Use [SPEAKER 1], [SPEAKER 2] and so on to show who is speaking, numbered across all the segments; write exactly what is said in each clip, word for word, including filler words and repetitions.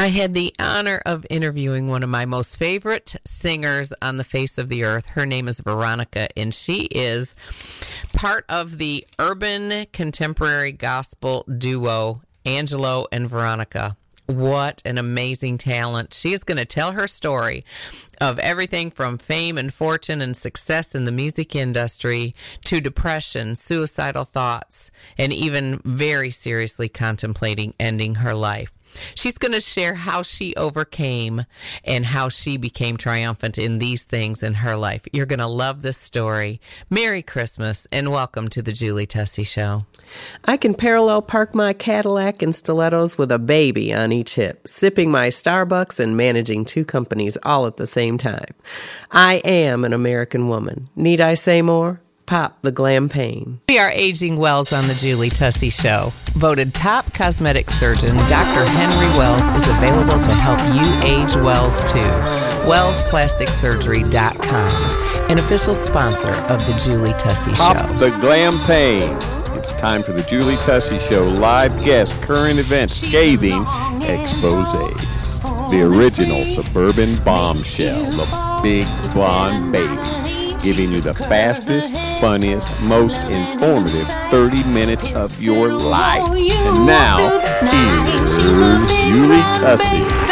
[SPEAKER 1] I had the honor of interviewing one of my most favorite singers on the face of the earth. Her name is Veronica, and she is part of the urban contemporary gospel duo Angelo and Veronica. What an amazing talent. She is going to tell her story of everything from fame and fortune and success in the music industry to depression, suicidal thoughts, and even very seriously contemplating ending her life. She's going to share how she overcame and how she became triumphant in these things in her life. You're going to love this story. Merry Christmas and welcome to the Julie Tussey Show.
[SPEAKER 2] I can parallel park my Cadillac in stilettos with a baby on each hip, sipping my Starbucks and managing two companies all at the same time. I am an American woman. Need I say more? Pop the glam pain.
[SPEAKER 1] We are aging Wells on the Julie Tussey Show. Voted top cosmetic surgeon, Doctor Henry Wells is available to help you age Wells too. wells plastic surgery dot com, an official sponsor of the Julie Tussey Show.
[SPEAKER 3] Pop the glam pain. It's time for the Julie Tussey Show live guest current event scathing exposés. The original suburban bombshell, the big blonde baby, giving you the fastest, funniest, most informative thirty minutes of your life. And now, here's Julie Tussey.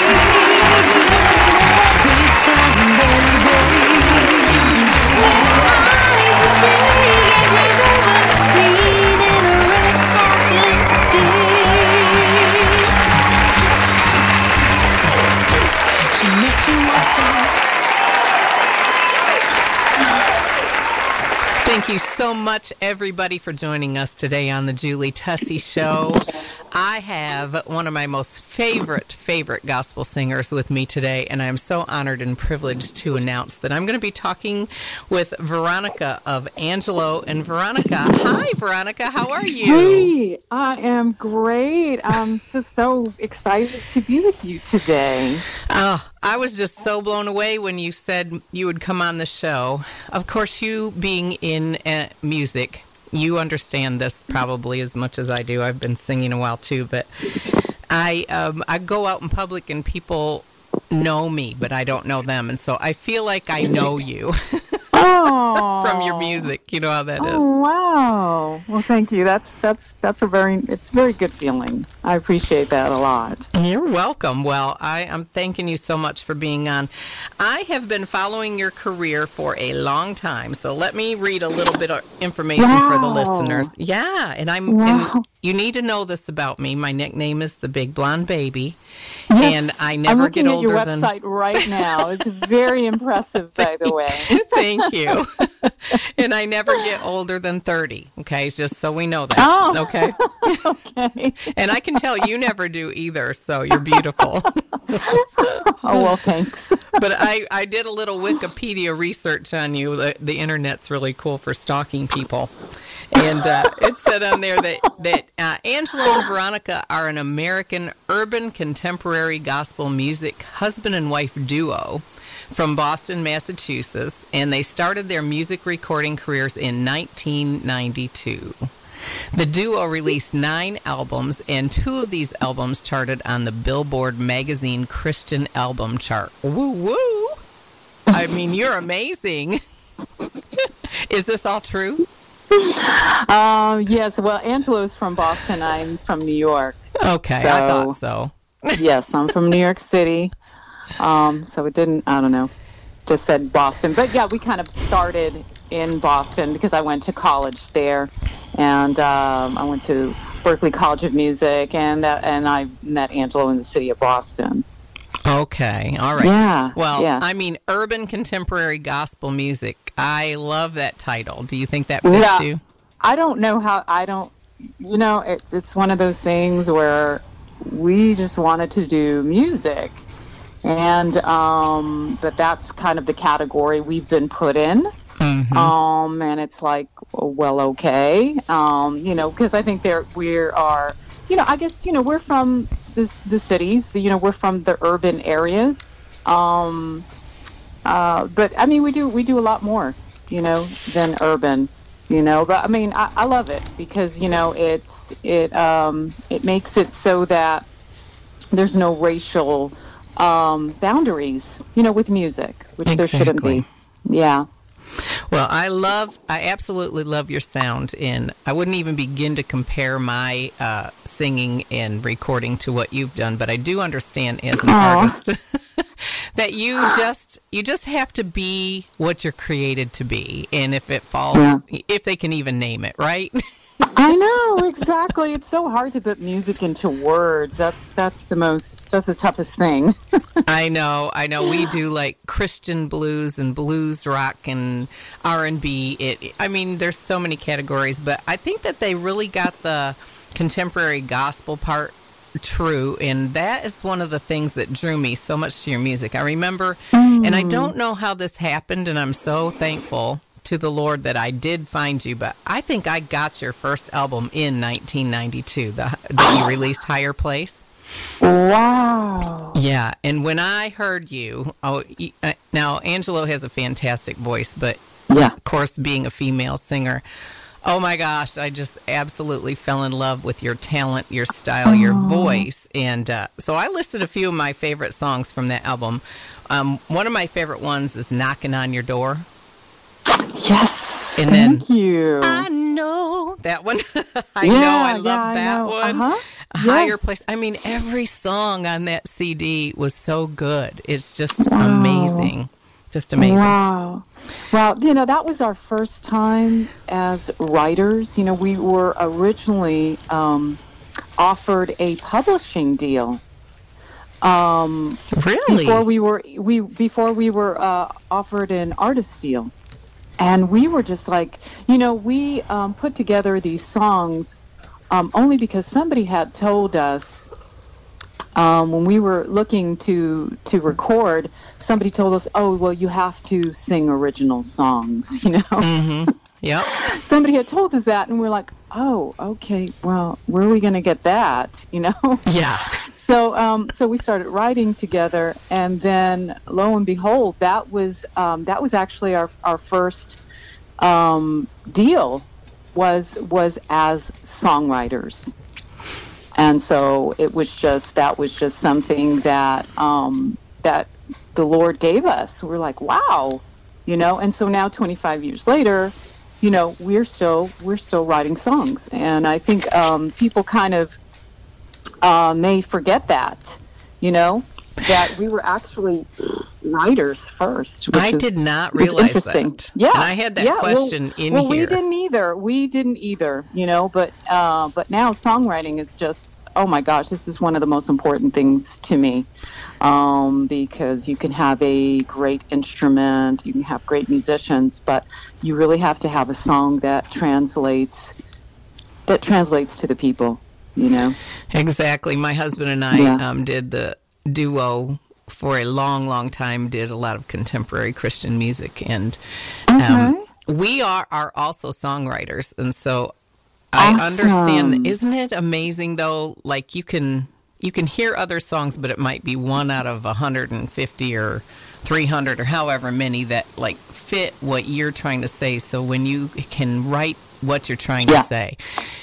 [SPEAKER 1] Thank you so much, everybody, for joining us today on the Julie Tussey Show. I have one of my most favorite, favorite gospel singers with me today, and I'm so honored and privileged to announce that I'm going to be talking with Veronica of Angelo and Veronica. Hi, Veronica. How are you?
[SPEAKER 4] Hey, I am great. I'm just so excited to be with you today.
[SPEAKER 1] Oh, I was just so blown away when you said you would come on the show. Of course, you being in uh, music, you understand this probably as much as I do. I've been singing a while too, but I um, I go out in public and people know me, but I don't know them, and so I feel like I know you
[SPEAKER 4] oh.
[SPEAKER 1] from your music. You know how that is.
[SPEAKER 4] Oh, wow. Well, thank you. That's that's that's a very it's a very good feeling. I appreciate that a lot.
[SPEAKER 1] You're welcome. Well, I am thanking you so much for being on. I have been following your career for a long time, so let me read a little bit of information
[SPEAKER 4] wow.
[SPEAKER 1] for the listeners. Yeah, and I'm.
[SPEAKER 4] Wow.
[SPEAKER 1] And you need to know this about me. My nickname is the Big Blonde Baby,
[SPEAKER 4] yes.
[SPEAKER 1] and I never get older
[SPEAKER 4] I'm looking at your
[SPEAKER 1] than.
[SPEAKER 4] website right now. It's very impressive, by the way.
[SPEAKER 1] Thank you. And I never get older than thirty. Okay, just so we know that.
[SPEAKER 4] Oh.
[SPEAKER 1] Okay.
[SPEAKER 4] Okay.
[SPEAKER 1] And I can tell you never do either. So you're beautiful.
[SPEAKER 4] Oh well, thanks.
[SPEAKER 1] But I, I did a little Wikipedia research on you. The, the internet's really cool for stalking people. And uh, it said on there that, that uh, Angelo and Veronica are an American urban contemporary gospel music husband and wife duo from Boston, Massachusetts, and they started their music recording careers in nineteen ninety-two. The duo released nine albums, and two of these albums charted on the Billboard magazine Christian album chart. Woo woo! I mean, you're amazing. Is this all true?
[SPEAKER 4] Um, yes, well, Angelo's from Boston. I'm from New York.
[SPEAKER 1] Okay,
[SPEAKER 4] so,
[SPEAKER 1] I thought so.
[SPEAKER 4] Yes, I'm from New York City. Um, so it didn't, I don't know, just said Boston. But yeah, we kind of started in Boston because I went to college there. And um, I went to Berklee College of Music, and uh, and I met Angelo in the city of Boston.
[SPEAKER 1] Okay, all right.
[SPEAKER 4] Yeah.
[SPEAKER 1] Well,
[SPEAKER 4] yeah.
[SPEAKER 1] I mean, urban contemporary gospel music. I love that title. Do you think that fits
[SPEAKER 4] yeah.
[SPEAKER 1] you?
[SPEAKER 4] I don't know how. I don't. You know, it, it's one of those things where we just wanted to do music, and um, but that's kind of the category we've been put in. Mm-hmm. Um, and it's like, well, okay. Um, you know, because I think there we are. You know, I guess you know we're from the the cities. You know, we're from the urban areas. Um, uh, but I mean, we do we do a lot more, you know, than urban. You know, but I mean, I, I love it because you know it's it um, it makes it so that there's no racial um, boundaries, you know, with music, which
[SPEAKER 1] Exactly.
[SPEAKER 4] there shouldn't be. Yeah.
[SPEAKER 1] Well, I love, I absolutely love your sound, and I wouldn't even begin to compare my uh, singing and recording to what you've done, but I do understand as an
[SPEAKER 4] Aw.
[SPEAKER 1] artist that you just you just have to be what you're created to be, and if it falls,
[SPEAKER 4] Yeah.
[SPEAKER 1] if they can even name it, right?
[SPEAKER 4] I know, exactly. It's so hard to put music into words. That's that's the most, that's the toughest thing.
[SPEAKER 1] I know, I know. We do like Christian blues and blues rock and R and B. It, I mean, there's so many categories, but I think that they really got the contemporary gospel part true, and that is one of the things that drew me so much to your music. I remember, mm. and I don't know how this happened, and I'm so thankful to the Lord that I did find you, but I think I got your first album in nineteen ninety-two, the, that you released Higher Place.
[SPEAKER 4] Wow.
[SPEAKER 1] Yeah, and when I heard you, oh, now Angelo has a fantastic voice, but
[SPEAKER 4] yeah,
[SPEAKER 1] of course, being a female singer, oh my gosh, I just absolutely fell in love with your talent, your style, your voice, and uh, so I listed a few of my favorite songs from that album. Um, one of my favorite ones is "Knocking on Your Door."
[SPEAKER 4] Yes,
[SPEAKER 1] and
[SPEAKER 4] thank
[SPEAKER 1] then,
[SPEAKER 4] you.
[SPEAKER 1] I know that one. I
[SPEAKER 4] yeah,
[SPEAKER 1] know, I love
[SPEAKER 4] yeah,
[SPEAKER 1] that
[SPEAKER 4] I know.
[SPEAKER 1] one.
[SPEAKER 4] Uh-huh.
[SPEAKER 1] Higher
[SPEAKER 4] yes.
[SPEAKER 1] Place. I mean, every song on that C D was so good. It's just
[SPEAKER 4] wow.
[SPEAKER 1] amazing. Just amazing.
[SPEAKER 4] Wow. Well, you know, that was our first time as writers. You know, we were originally um, offered a publishing deal. Um,
[SPEAKER 1] really?
[SPEAKER 4] Before we were we before we were uh, offered an artist deal, and we were just like, you know, we um, put together these songs um, only because somebody had told us um, when we were looking to to record. Somebody told us, "Oh, well, you have to sing original songs." You know.
[SPEAKER 1] Mm-hmm. Yep.
[SPEAKER 4] Somebody had told us that, and we're like, "Oh, okay. Well, where are we going to get that?" You know.
[SPEAKER 1] Yeah.
[SPEAKER 4] So, um, so we started writing together, and then lo and behold, that was um, that was actually our our first um, deal was was as songwriters, and so it was just that was just something that um, that the Lord gave us. We're like, wow, you know, and so now twenty-five years later, you know, we're still we're still writing songs, and I think um, people kind of. Uh, may forget that, you know, that we were actually writers first. Which
[SPEAKER 1] I
[SPEAKER 4] is,
[SPEAKER 1] did not realize
[SPEAKER 4] interesting.
[SPEAKER 1] that.
[SPEAKER 4] Yeah,
[SPEAKER 1] and I had that
[SPEAKER 4] yeah,
[SPEAKER 1] question
[SPEAKER 4] well,
[SPEAKER 1] in
[SPEAKER 4] well,
[SPEAKER 1] here.
[SPEAKER 4] we didn't either. We didn't either, you know. But uh, but now songwriting is just, oh my gosh, this is one of the most important things to me, um, because you can have a great instrument, you can have great musicians, but you really have to have a song that translates that translates to the people. You know,
[SPEAKER 1] exactly. My husband and I
[SPEAKER 4] yeah.
[SPEAKER 1] um, did the duo for a long, long time. Did a lot of contemporary Christian music, and um,
[SPEAKER 4] okay.
[SPEAKER 1] we are are also songwriters. And so
[SPEAKER 4] awesome.
[SPEAKER 1] I understand. Isn't it amazing though? Like you can you can hear other songs, but it might be one out of one hundred fifty or three hundred or however many that like fit what you're trying to say. So when you can write what you're trying
[SPEAKER 4] yeah.
[SPEAKER 1] to say,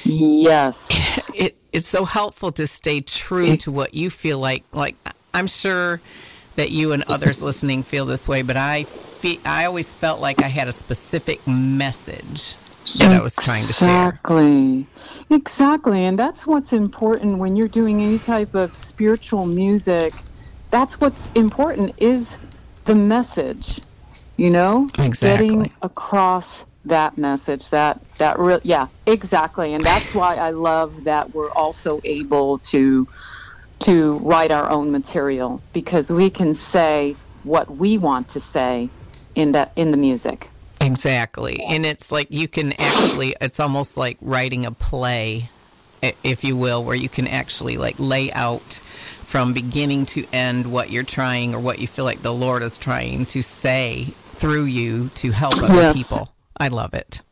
[SPEAKER 4] yes,
[SPEAKER 1] it. It's so helpful to stay true to what you feel like. Like I'm sure that you and others listening feel this way, but I feel, I always felt like I had a specific message that I was trying to share.
[SPEAKER 4] Exactly. Exactly. And that's what's important when you're doing any type of spiritual music. That's what's important is the message, you know?
[SPEAKER 1] Exactly.
[SPEAKER 4] Getting across that message, that that real yeah, exactly. And that's why I love that we're also able to to write our own material, because we can say what we want to say in that in the music.
[SPEAKER 1] Exactly. And it's like you can actually, it's almost like writing a play, if you will, where you can actually like lay out from beginning to end what you're trying or what you feel like the Lord is trying to say through you to help other
[SPEAKER 4] yes.
[SPEAKER 1] people. I love it.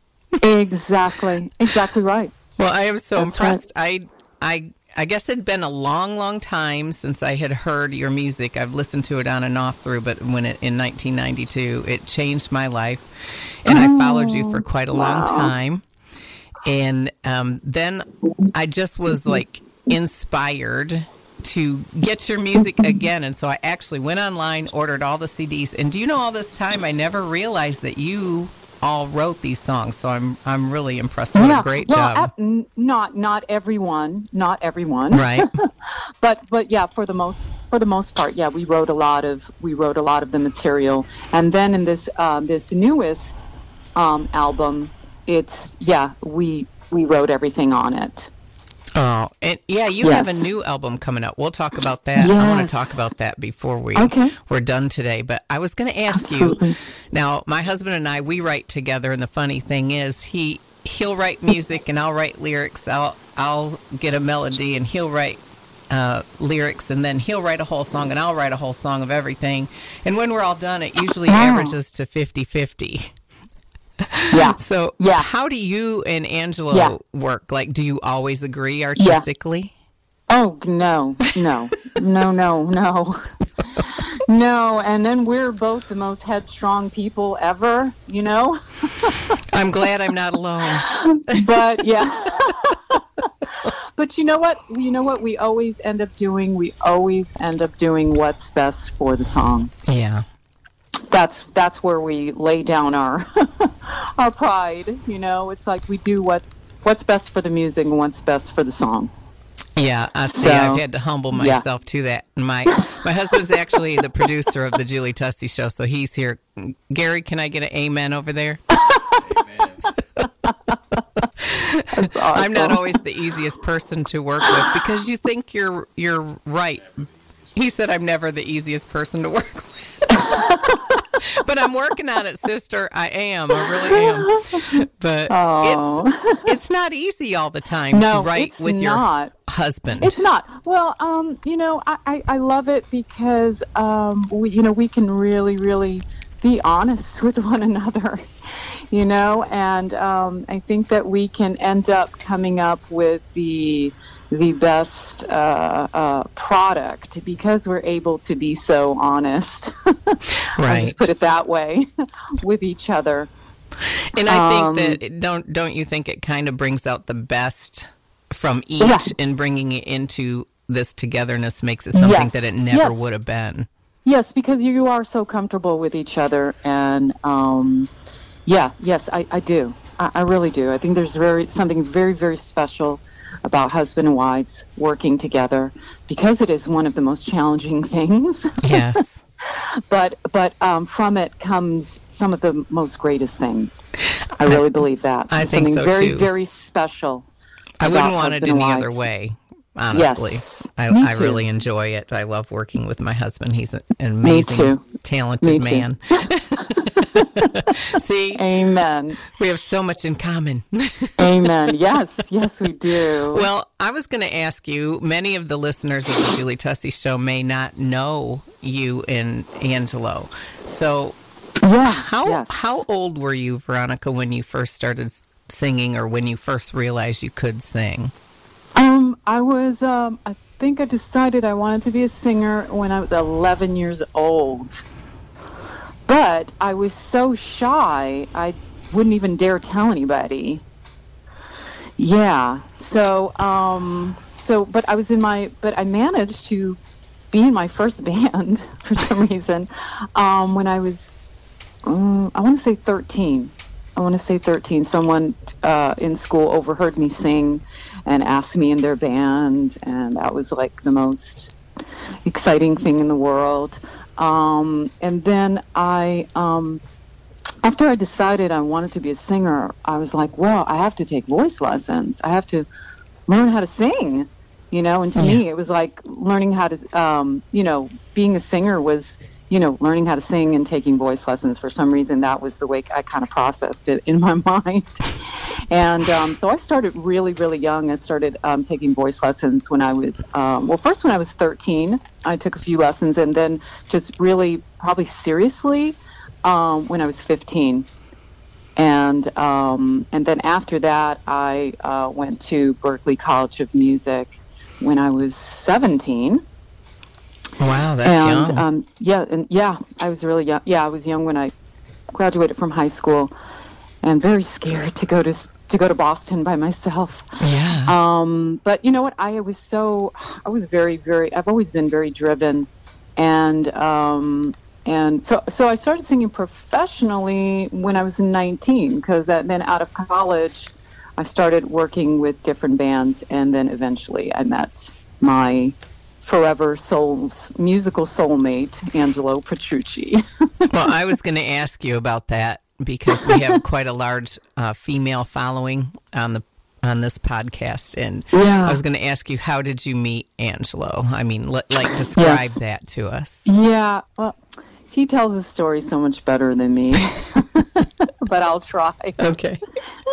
[SPEAKER 4] Exactly. Exactly right.
[SPEAKER 1] Well, I am so
[SPEAKER 4] That's
[SPEAKER 1] impressed.
[SPEAKER 4] Right.
[SPEAKER 1] I I I guess it'd been a long, long time since I had heard your music. I've listened to it on and off through, but when it in nineteen ninety-two, it changed my life, and
[SPEAKER 4] oh,
[SPEAKER 1] I followed you for quite a
[SPEAKER 4] wow.
[SPEAKER 1] long time. And um, then I just was like inspired to get your music again. And so I actually went online, ordered all the C Ds. And do you know, all this time I never realized that you all wrote these songs. So I'm I'm really impressed. What
[SPEAKER 4] yeah.
[SPEAKER 1] a great
[SPEAKER 4] well,
[SPEAKER 1] job.
[SPEAKER 4] Ap- n- not not everyone, not everyone.
[SPEAKER 1] Right.
[SPEAKER 4] but but yeah, for the most for the most part, yeah, we wrote a lot of we wrote a lot of the material. And then in this um, this newest um, album, it's yeah, we we wrote everything on it.
[SPEAKER 1] Oh, and yeah, you
[SPEAKER 4] Yes.
[SPEAKER 1] have a new album coming up. We'll talk about that. I want
[SPEAKER 4] Yes.
[SPEAKER 1] to talk about that before we
[SPEAKER 4] Okay.
[SPEAKER 1] we're done today. But I was going to ask
[SPEAKER 4] Absolutely.
[SPEAKER 1] you. Now, my husband and I, we write together, and the funny thing is, he he'll write music and I'll write lyrics. I'll I'll get a melody and he'll write uh, lyrics, and then he'll write a whole song and I'll write a whole song of everything. And when we're all done, it usually
[SPEAKER 4] Wow.
[SPEAKER 1] averages to fifty-fifty.
[SPEAKER 4] Yeah.
[SPEAKER 1] So,
[SPEAKER 4] Yeah.
[SPEAKER 1] how do you and Angelo
[SPEAKER 4] Yeah.
[SPEAKER 1] work? Like, do you always agree artistically?
[SPEAKER 4] Oh, no, no, no, no, no. No, and then we're both the most headstrong people ever, you know?
[SPEAKER 1] I'm glad I'm not alone.
[SPEAKER 4] But, yeah. But you know what? You know what we always end up doing? We always end up doing what's best for the song.
[SPEAKER 1] Yeah.
[SPEAKER 4] That's that's where we lay down our our pride, you know? It's like we do what's what's best for the music and what's best for the song.
[SPEAKER 1] Yeah, I see.
[SPEAKER 4] So,
[SPEAKER 1] I've had to humble
[SPEAKER 4] yeah.
[SPEAKER 1] myself to that. My my husband's actually the producer of the Julie Tussie Show, so he's here. Gary, can I get an amen over there?
[SPEAKER 4] That's awesome.
[SPEAKER 1] I'm not always the easiest person to work with because you think you're you're right. He said I'm never the easiest person to work with. But I'm working on it, sister. I am. I really am. But
[SPEAKER 4] Oh.
[SPEAKER 1] it's it's not easy all the time
[SPEAKER 4] No,
[SPEAKER 1] to write
[SPEAKER 4] it's
[SPEAKER 1] with
[SPEAKER 4] not.
[SPEAKER 1] your husband.
[SPEAKER 4] It's not. Well, um, you know, I, I, I love it because um, we, you know, we can really, really be honest with one another, you know, and um, I think that we can end up coming up with the the best uh, uh, product because we're able to be so honest. I'll
[SPEAKER 1] Right.
[SPEAKER 4] just put it that way with each other.
[SPEAKER 1] And I
[SPEAKER 4] Um,
[SPEAKER 1] think that it- don't don't you think it kind of brings out the best from each,
[SPEAKER 4] Yeah.
[SPEAKER 1] and bringing it into this togetherness makes it something
[SPEAKER 4] Yes.
[SPEAKER 1] that it never
[SPEAKER 4] Yes.
[SPEAKER 1] would have been.
[SPEAKER 4] Yes, because you are so comfortable with each other, and um, yeah, yes, I, I do. I, I really do. I think there's very something very, very special about husband and wives working together because it is one of the most challenging things.
[SPEAKER 1] Yes.
[SPEAKER 4] but but um, from it comes some of the most greatest things. I really believe that.
[SPEAKER 1] I think
[SPEAKER 4] something
[SPEAKER 1] so,
[SPEAKER 4] very,
[SPEAKER 1] too.
[SPEAKER 4] very special.
[SPEAKER 1] I wouldn't
[SPEAKER 4] about
[SPEAKER 1] want it
[SPEAKER 4] husband and
[SPEAKER 1] any other
[SPEAKER 4] wives.
[SPEAKER 1] way, honestly.
[SPEAKER 4] Yes.
[SPEAKER 1] I,
[SPEAKER 4] Me
[SPEAKER 1] I
[SPEAKER 4] too.
[SPEAKER 1] really enjoy it. I love working with my husband. He's an
[SPEAKER 4] Me
[SPEAKER 1] amazing,
[SPEAKER 4] too.
[SPEAKER 1] talented
[SPEAKER 4] Me too.
[SPEAKER 1] man. See,
[SPEAKER 4] Amen.
[SPEAKER 1] we have so much in common.
[SPEAKER 4] Amen. Yes, yes, we do.
[SPEAKER 1] Well, I was going to ask you, many of the listeners of the Julie Tussie Show may not know you and Angelo. So
[SPEAKER 4] yeah.
[SPEAKER 1] how
[SPEAKER 4] yes.
[SPEAKER 1] how old were you, Veronica, when you first started s- singing, or when you first realized you could sing?
[SPEAKER 4] Um, I was, um, I think I decided I wanted to be a singer when I was eleven years old. But I was so shy, I wouldn't even dare tell anybody. Yeah. So, um, so, but I was in my, but I managed to be in my first band for some reason um, when I was, um, I want to say thirteen. I want to say thirteen. Someone uh, in school overheard me sing and asked me in their band, and that was like the most exciting thing in the world. Um, and then I, um, after I decided I wanted to be a singer, I was like, well, I have to take voice lessons. I have to learn how to sing, you know, and to me, it was like learning how to, um, you know, being a singer was, you know, learning how to sing and taking voice lessons. For some reason, that was the way I kind of processed it in my mind. And um, so I started really, really young. I started um, taking voice lessons when I was, um, well, first when I was thirteen, I took a few lessons, and then just really, probably seriously, um, when I was fifteen. And um, and then after that, I uh, went to Berklee College of Music when I was seventeen.
[SPEAKER 1] Wow, that's
[SPEAKER 4] and,
[SPEAKER 1] young.
[SPEAKER 4] Um, yeah, and yeah, I was really young. Yeah, I was young when I graduated from high school, and very scared to go to to go to Boston by myself.
[SPEAKER 1] Yeah.
[SPEAKER 4] Um, but you know what? I was so, I was very, very, I've always been very driven. And, um, and so, so I started singing professionally when I was nineteen, because then out of college, I started working with different bands. And then eventually I met my forever soul, musical soulmate, Angelo Petrucci.
[SPEAKER 1] Well, I was going to ask you about that, because we have quite a large uh, female following on the on this podcast, and
[SPEAKER 4] Yeah.
[SPEAKER 1] I was going to ask you, how did you meet Angelo? I mean, l- like describe
[SPEAKER 4] Yes.
[SPEAKER 1] that to us.
[SPEAKER 4] Yeah, well, he tells his story so much better than me, but I'll try.
[SPEAKER 1] Okay.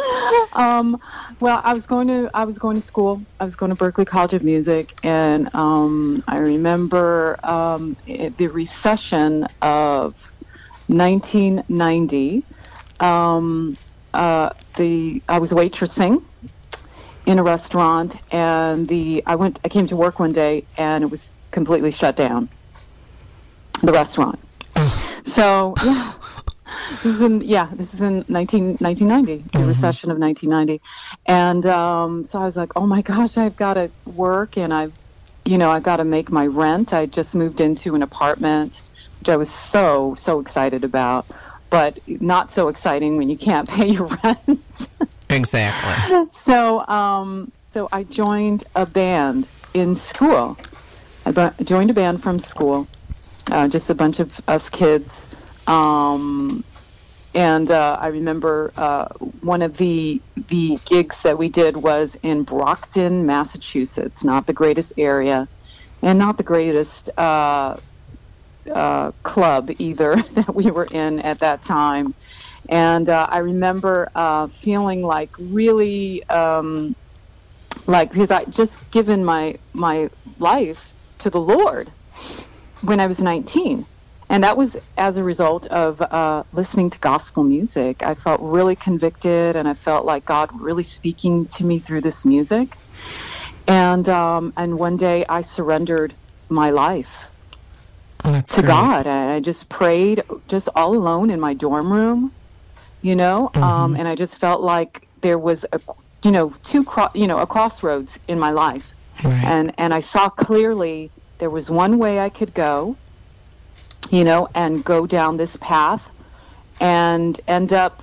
[SPEAKER 4] Um, well, I was going to I was going to school. I was going to Berklee College of Music, and um, I remember um, it, the recession of nineteen ninety. Um, uh, the I was waitressing in a restaurant, and the I went I came to work one day, and it was completely shut down. The restaurant. So yeah. This is in yeah. This is in nineteen, nineteen ninety, the
[SPEAKER 1] Mm-hmm.
[SPEAKER 4] recession of nineteen ninety, and um, so I was like, "Oh my gosh, I've got to work, and I've, you know, I've got to make my rent." I just moved into an apartment, which I was so so excited about, but not so exciting when you can't pay your rent.
[SPEAKER 1] Exactly.
[SPEAKER 4] So um, so I joined a band in school. I bu- joined a band from school, uh, just a bunch of us kids. Um, and uh, I remember uh, one of the the gigs that we did was in Brockton, Massachusetts. Not the greatest area, and not the greatest uh, uh, club either that we were in at that time. And uh, I remember uh, feeling like really, um, like because I just given my my life to the Lord when I was nineteen. And that was as a result of uh, listening to gospel music. I felt really convicted, and I felt like God really speaking to me through this music. And um, and one day I surrendered my life
[SPEAKER 1] That's
[SPEAKER 4] to
[SPEAKER 1] great.
[SPEAKER 4] God. And I just prayed just all alone in my dorm room, you know,
[SPEAKER 1] Mm-hmm.
[SPEAKER 4] um, and I just felt like there was, a, you know, two, cro- you know, a crossroads in my life.
[SPEAKER 1] Right.
[SPEAKER 4] And, and I saw clearly there was one way I could go, you know, and go down this path and end up,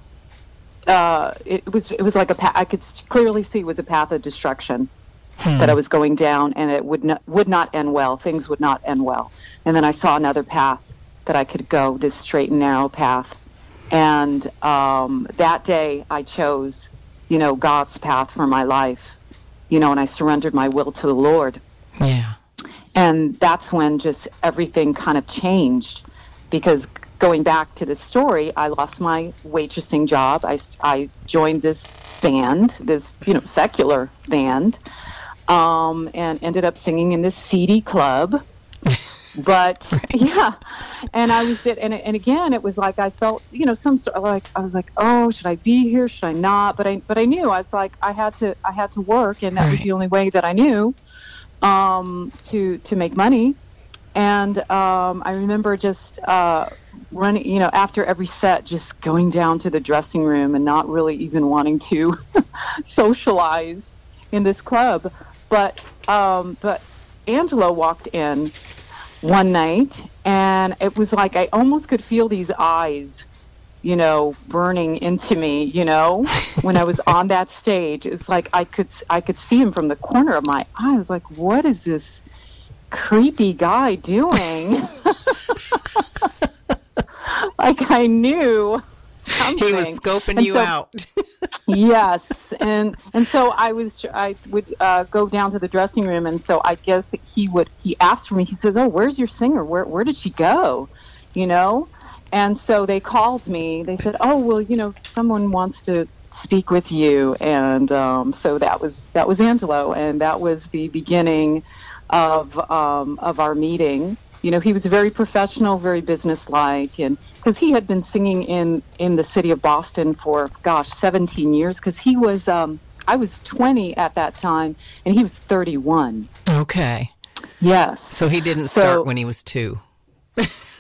[SPEAKER 4] uh, it was, it was like a path, I could clearly see it was a path of destruction
[SPEAKER 1] Hmm.
[SPEAKER 4] that I was going down, and it would not, would not end well. Things would not end well. And then I saw another path that I could go, this straight and narrow path. And, um, that day I chose, you know, God's path for my life, you know, and I surrendered my will to the Lord.
[SPEAKER 1] Yeah.
[SPEAKER 4] And that's when just everything kind of changed, because going back to the story, I lost my waitressing job. I, I joined this band, this, you know, secular band, um, and ended up singing in this seedy club. But yeah, and I was, and, and again, it was like, I felt, you know, some sort of like, I was like, oh, should I be here? Should I not? But I, but I knew I was like, I had to, I had to work, and that was
[SPEAKER 1] Right.
[SPEAKER 4] the only way that I knew. Um, to to make money, and um, I remember just uh, running, you know, after every set, just going down to the dressing room and not really even wanting to socialize in this club. But um, but Angelo walked in one night, and it was like I almost could feel these eyes, you know, burning into me, you know, when I was on that stage. It's like I could I could see him from the corner of my eye. I was like, what is this creepy guy doing? Like I knew something.
[SPEAKER 1] He was scoping
[SPEAKER 4] And
[SPEAKER 1] you
[SPEAKER 4] so-
[SPEAKER 1] out.
[SPEAKER 4] Yes, and and so I was I would uh, go down to the dressing room, and so I guess he would he asked for me. He says, "Oh, where's your singer? Where where did she go?" You know. And so they called me. They said, "Oh, well, you know, someone wants to speak with you." And um, so that was that was Angelo, and that was the beginning of um, of our meeting. You know, he was very professional, very businesslike, and because he had been singing in in the city of Boston for gosh, seventeen years. Because he was, um, I was twenty at that time, and he was thirty-one.
[SPEAKER 1] Okay.
[SPEAKER 4] Yes.
[SPEAKER 1] So he didn't
[SPEAKER 4] So-
[SPEAKER 1] start when he was two.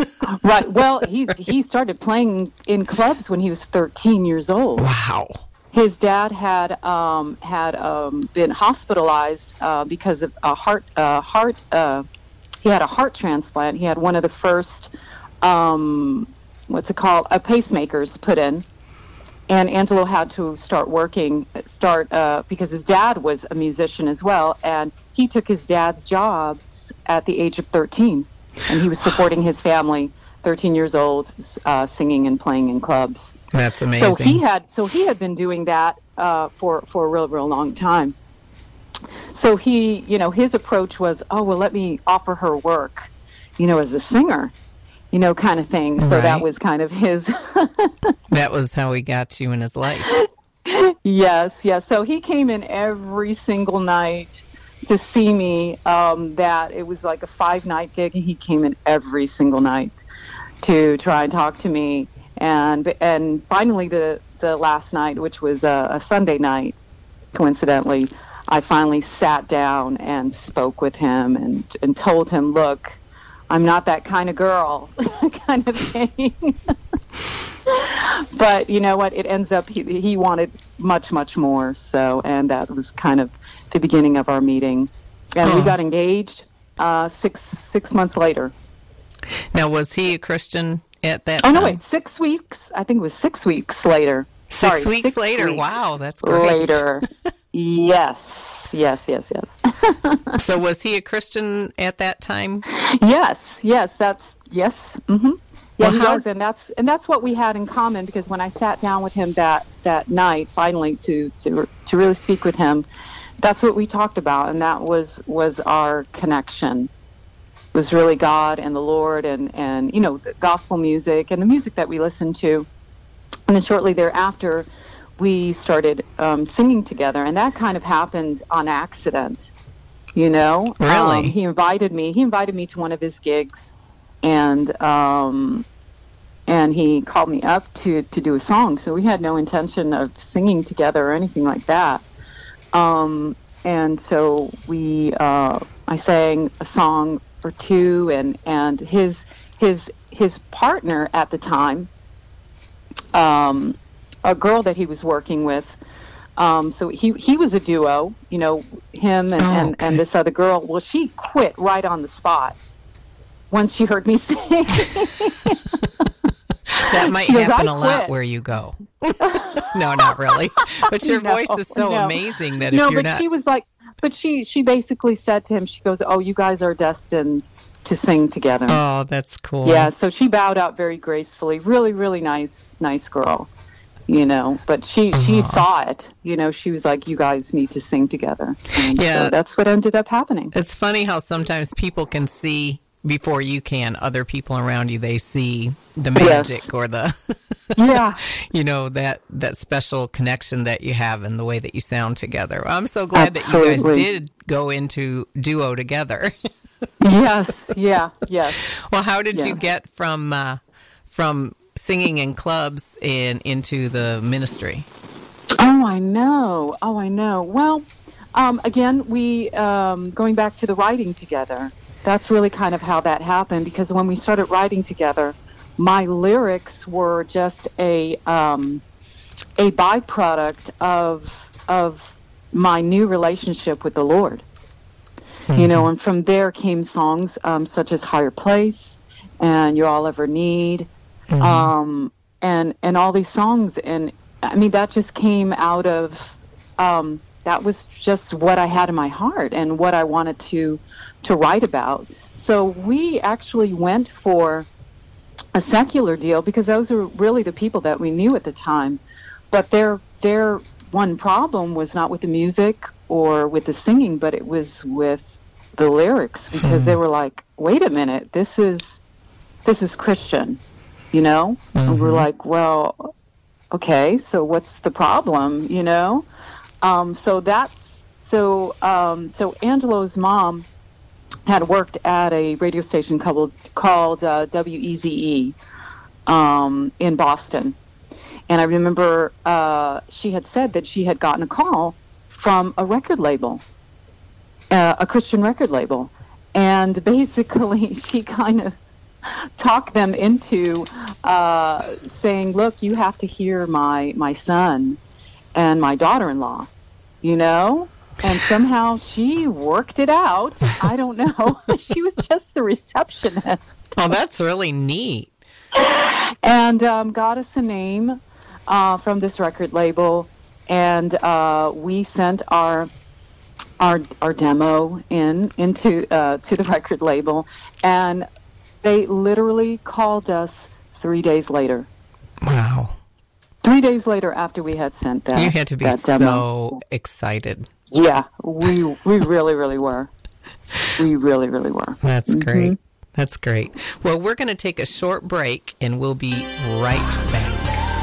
[SPEAKER 4] Right. Well, he he started playing in clubs when he was thirteen years old.
[SPEAKER 1] Wow.
[SPEAKER 4] his dad had um, had um, been hospitalized uh, because of a heart uh, heart. Uh, he had a heart transplant. He had one of the first, um, what's it called, uh, pacemakers put in. And Angelo had to start working, start uh, because his dad was a musician as well, and he took his dad's jobs at the age of thirteen, and he was supporting his family, thirteen years old, uh, singing and playing in clubs.
[SPEAKER 1] That's amazing.
[SPEAKER 4] So he had, so he had been doing that uh, for for a real, real long time. So he, you know, his approach was, oh well, let me offer her work, you know, as a singer. You know, kind of thing. So
[SPEAKER 1] right.
[SPEAKER 4] that was kind of his.
[SPEAKER 1] That was how he got you in his life.
[SPEAKER 4] Yes, yes. So he came in every single night to see me. Um, that it was like a five-night gig, and he came in every single night to try and talk to me. And and finally, the the last night, which was a, a Sunday night, coincidentally, I finally sat down and spoke with him and and told him, look, I'm not that kind of girl, kind of thing. But you know what? It ends up, he, he wanted much, much more. So, and that was kind of the beginning of our meeting. And oh. we got engaged uh, six six months later.
[SPEAKER 1] Now, was he a Christian at that
[SPEAKER 4] oh,
[SPEAKER 1] time?
[SPEAKER 4] Oh, no, wait, six weeks. I think it was six weeks later.
[SPEAKER 1] Six
[SPEAKER 4] Sorry,
[SPEAKER 1] weeks
[SPEAKER 4] six
[SPEAKER 1] later.
[SPEAKER 4] Weeks
[SPEAKER 1] wow, that's great.
[SPEAKER 4] Later. Yes. Yes, yes, yes.
[SPEAKER 1] So was he a Christian at that time?
[SPEAKER 4] Yes, yes, that's, yes. Mm-hmm. Yeah,
[SPEAKER 1] well,
[SPEAKER 4] he
[SPEAKER 1] how...
[SPEAKER 4] was, and that's and that's what we had in common, because when I sat down with him that, that night, finally, to, to to really speak with him, that's what we talked about, and that was, was our connection. It was really God and the Lord and, and, you know, the gospel music and the music that we listened to. And then shortly thereafter, we started um, singing together, and that kind of happened on accident, you know.
[SPEAKER 1] Really?
[SPEAKER 4] Um, he invited me. He invited me to one of his gigs, and um, and he called me up to, to do a song. So we had no intention of singing together or anything like that. Um, and so we, uh, I sang a song or two, and, and his his his partner at the time. Um, a girl that he was working with. Um, so he, he was a duo, you know, him and,
[SPEAKER 1] oh,
[SPEAKER 4] and,
[SPEAKER 1] okay.
[SPEAKER 4] and this other girl. Well, she quit right on the spot once she heard me sing.
[SPEAKER 1] That might
[SPEAKER 4] She goes,
[SPEAKER 1] happen
[SPEAKER 4] "I
[SPEAKER 1] a lot
[SPEAKER 4] quit."
[SPEAKER 1] where you go. No, not really. But your
[SPEAKER 4] No,
[SPEAKER 1] voice is so
[SPEAKER 4] no.
[SPEAKER 1] amazing that
[SPEAKER 4] no,
[SPEAKER 1] if you're
[SPEAKER 4] but
[SPEAKER 1] not...
[SPEAKER 4] she was like, but she, she basically said to him, she goes, oh, you guys are destined to sing together.
[SPEAKER 1] Oh, that's cool.
[SPEAKER 4] Yeah, so she bowed out very gracefully. Really, really nice, nice girl. You know, but she, she
[SPEAKER 1] Uh-huh.
[SPEAKER 4] saw it, you know, she was like, you guys need to sing together. And
[SPEAKER 1] Yeah.
[SPEAKER 4] so that's what ended up happening.
[SPEAKER 1] It's funny how sometimes people can see before you can, other people around you, they see the magic
[SPEAKER 4] Yes.
[SPEAKER 1] or the,
[SPEAKER 4] Yeah.
[SPEAKER 1] you know, that, that special connection that you have and the way that you sound together. I'm so glad
[SPEAKER 4] Absolutely.
[SPEAKER 1] that you guys did go into duo together.
[SPEAKER 4] Yes, yeah, yes.
[SPEAKER 1] Well, how did
[SPEAKER 4] Yeah.
[SPEAKER 1] you get from, uh, from singing in clubs and into the ministry?
[SPEAKER 4] Oh, I know. Oh, I know. Well, um, again, we, um, going back to the writing together, that's really kind of how that happened, because when we started writing together, my lyrics were just a, um, a byproduct of, of my new relationship with the Lord. Mm-hmm. You know, and from there came songs um, such as Higher Place and You're All Ever Need. Mm-hmm. Um, and, and all these songs. And I mean, that just came out of, um, that was just what I had in my heart and what I wanted to, to write about. So we actually went for a secular deal because those are really the people that we knew at the time. But their, their one problem was not with the music or with the singing, but it was with the lyrics, because mm. they were like, wait a minute, this is, this is Christian. You know, mm-hmm. and we're like, well, okay, so what's the problem? You know, um, so that's so. Um, so Angelo's mom had worked at a radio station called called uh, W E Z E um, in Boston, and I remember uh, she had said that she had gotten a call from a record label, uh, a Christian record label, and basically she kind of talk them into uh, saying, look, you have to hear my, my son. and my daughter-in-law, you know? And somehow she worked it out. I don't know. She was just the receptionist.
[SPEAKER 1] Oh, that's really neat.
[SPEAKER 4] And um, got us a name uh, from this record label. And uh, we sent our our our demo in into uh, to the record label. And they literally called us three days later.
[SPEAKER 1] Wow.
[SPEAKER 4] Three days later after we had sent that.
[SPEAKER 1] You had to be
[SPEAKER 4] that
[SPEAKER 1] so
[SPEAKER 4] demo.
[SPEAKER 1] excited.
[SPEAKER 4] Yeah, we we really, really were. We really, really were.
[SPEAKER 1] That's
[SPEAKER 4] mm-hmm.
[SPEAKER 1] great. That's great. Well, we're going to take a short break, and we'll be right back.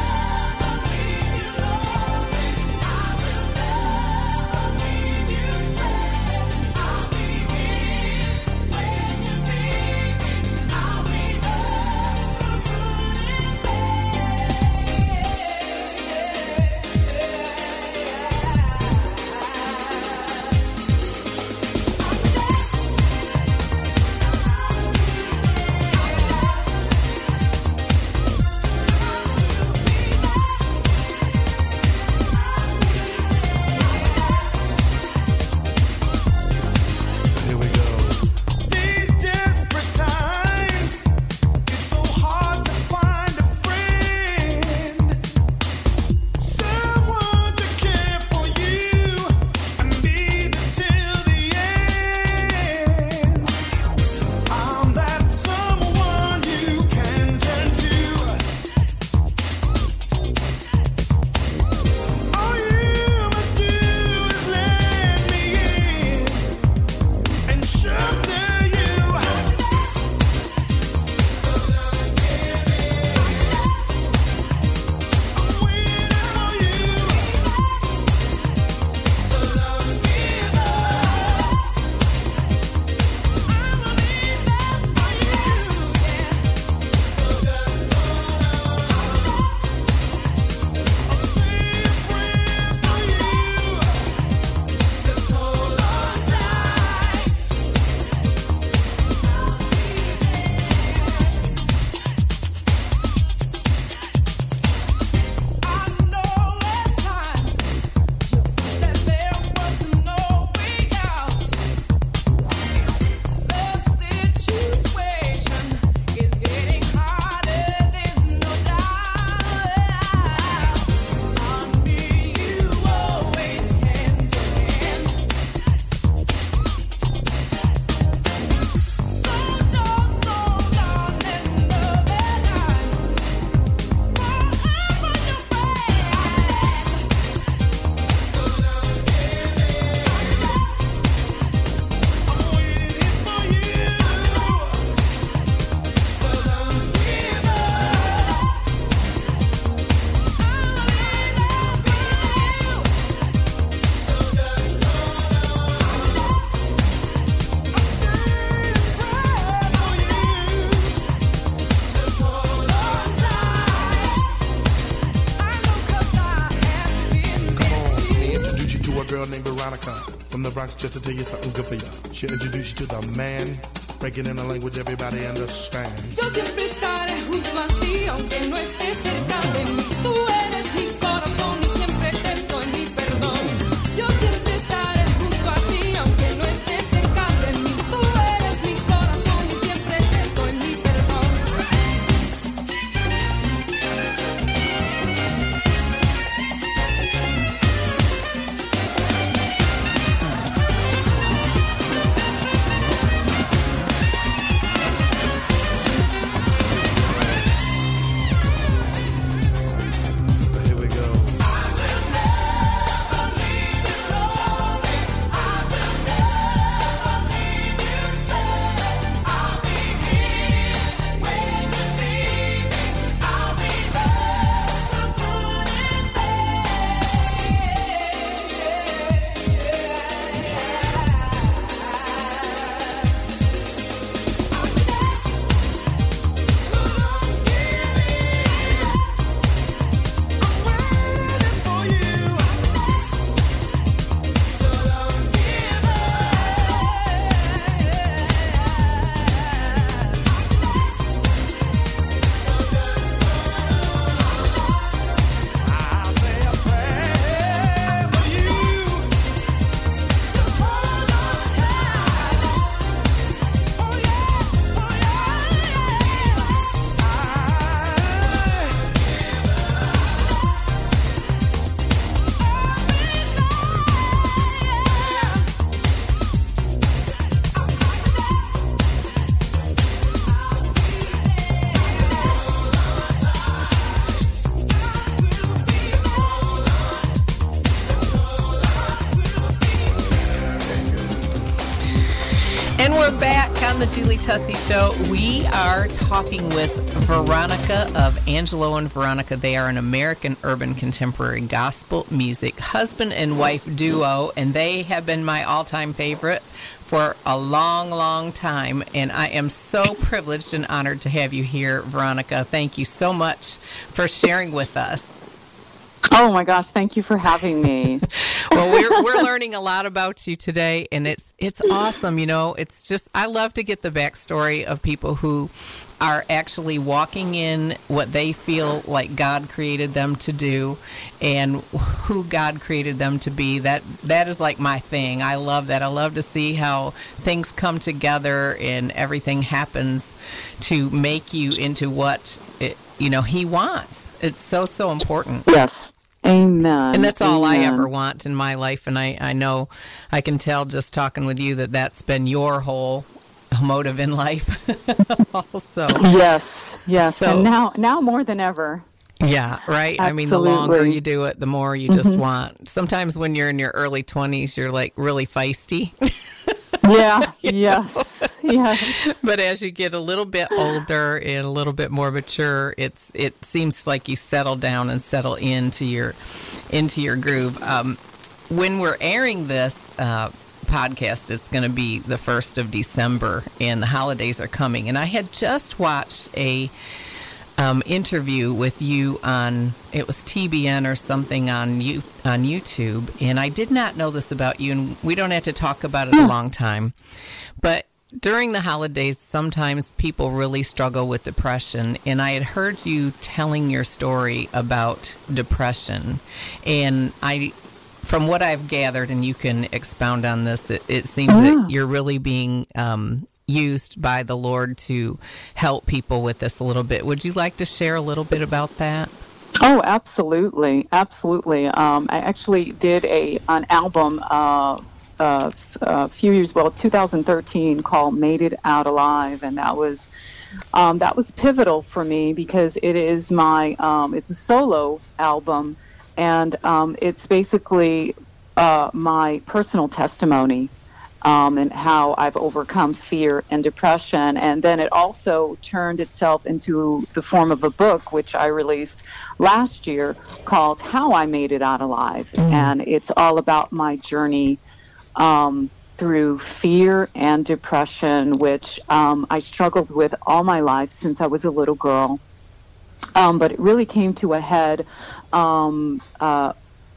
[SPEAKER 5] Just to tell you something good for you. She'll introduce you to the man, breaking in a language everybody understands.
[SPEAKER 6] Yo siempre estaré junto a ti, aunque no estés cerca de mí. Tú eres mi corazón y siempre te doy mi perdón. Yo siempre estaré junto a ti, aunque no estés cerca de mí. Tú eres mi corazón y siempre te doy mi perdón.
[SPEAKER 1] on the Julie Tussey Show. We are talking with Veronica of Angelo and Veronica. They are an American urban contemporary gospel music husband and wife duo, and they have been my all-time favorite for a long, long time. And I am so privileged and honored to have you here, Veronica. Thank you so much for sharing with us.
[SPEAKER 4] Oh my gosh, thank you for having me.
[SPEAKER 1] Well, we're we're learning a lot about you today, and it's it's awesome. You know, it's just, I love to get the backstory of people who are actually walking in what they feel like God created them to do and who God created them to be. That that is like my thing. I love that. I love to see how things come together and everything happens to make you into what it, you know, He wants. It's so, so important.
[SPEAKER 4] Yes. Amen.
[SPEAKER 1] And that's all
[SPEAKER 4] Amen.
[SPEAKER 1] I ever want in my life. And I, I know, I can tell just talking with you that that's been your whole motive in life also.
[SPEAKER 4] Yes, yes.
[SPEAKER 1] So,
[SPEAKER 4] and now, now more than ever.
[SPEAKER 1] Yeah, right?
[SPEAKER 4] Absolutely.
[SPEAKER 1] I mean, the longer you do it, the more you just mm-hmm. want. Sometimes when you're in your early twenties, you're like really feisty.
[SPEAKER 4] Yeah, yes, yes.
[SPEAKER 1] But as you get a little bit older and a little bit more mature, it's it seems like you settle down and settle into your into your groove. Um, when we're airing this uh, podcast, it's going to be the first of December, and the holidays are coming. And I had just watched a um, interview with you on, it was T B N or something on you on YouTube, and I did not know this about you, and we don't have to talk about it a long time, but during the holidays, sometimes people really struggle with depression, and I had heard you telling your story about depression, and I, from what I've gathered, and you can expound on this, it, it seems yeah. that you're really being um, used by the Lord to help people with this a little bit. Would you like to share a little bit about that?
[SPEAKER 4] Oh, absolutely, absolutely. Um, I actually did a an album uh, uh, a few years, well, two thousand thirteen, called "Made It Out Alive," and that was um, that was pivotal for me because it is my um, it's a solo album, and um, it's basically uh, my personal testimony. Um, and how I've overcome fear and depression. And then it also turned itself into the form of a book, which I released last year, called How I Made It Out Alive. Mm. And it's all about my journey um, through fear and depression, which um, I struggled with all my life since I was a little girl. Um, but it really came to a head um, uh,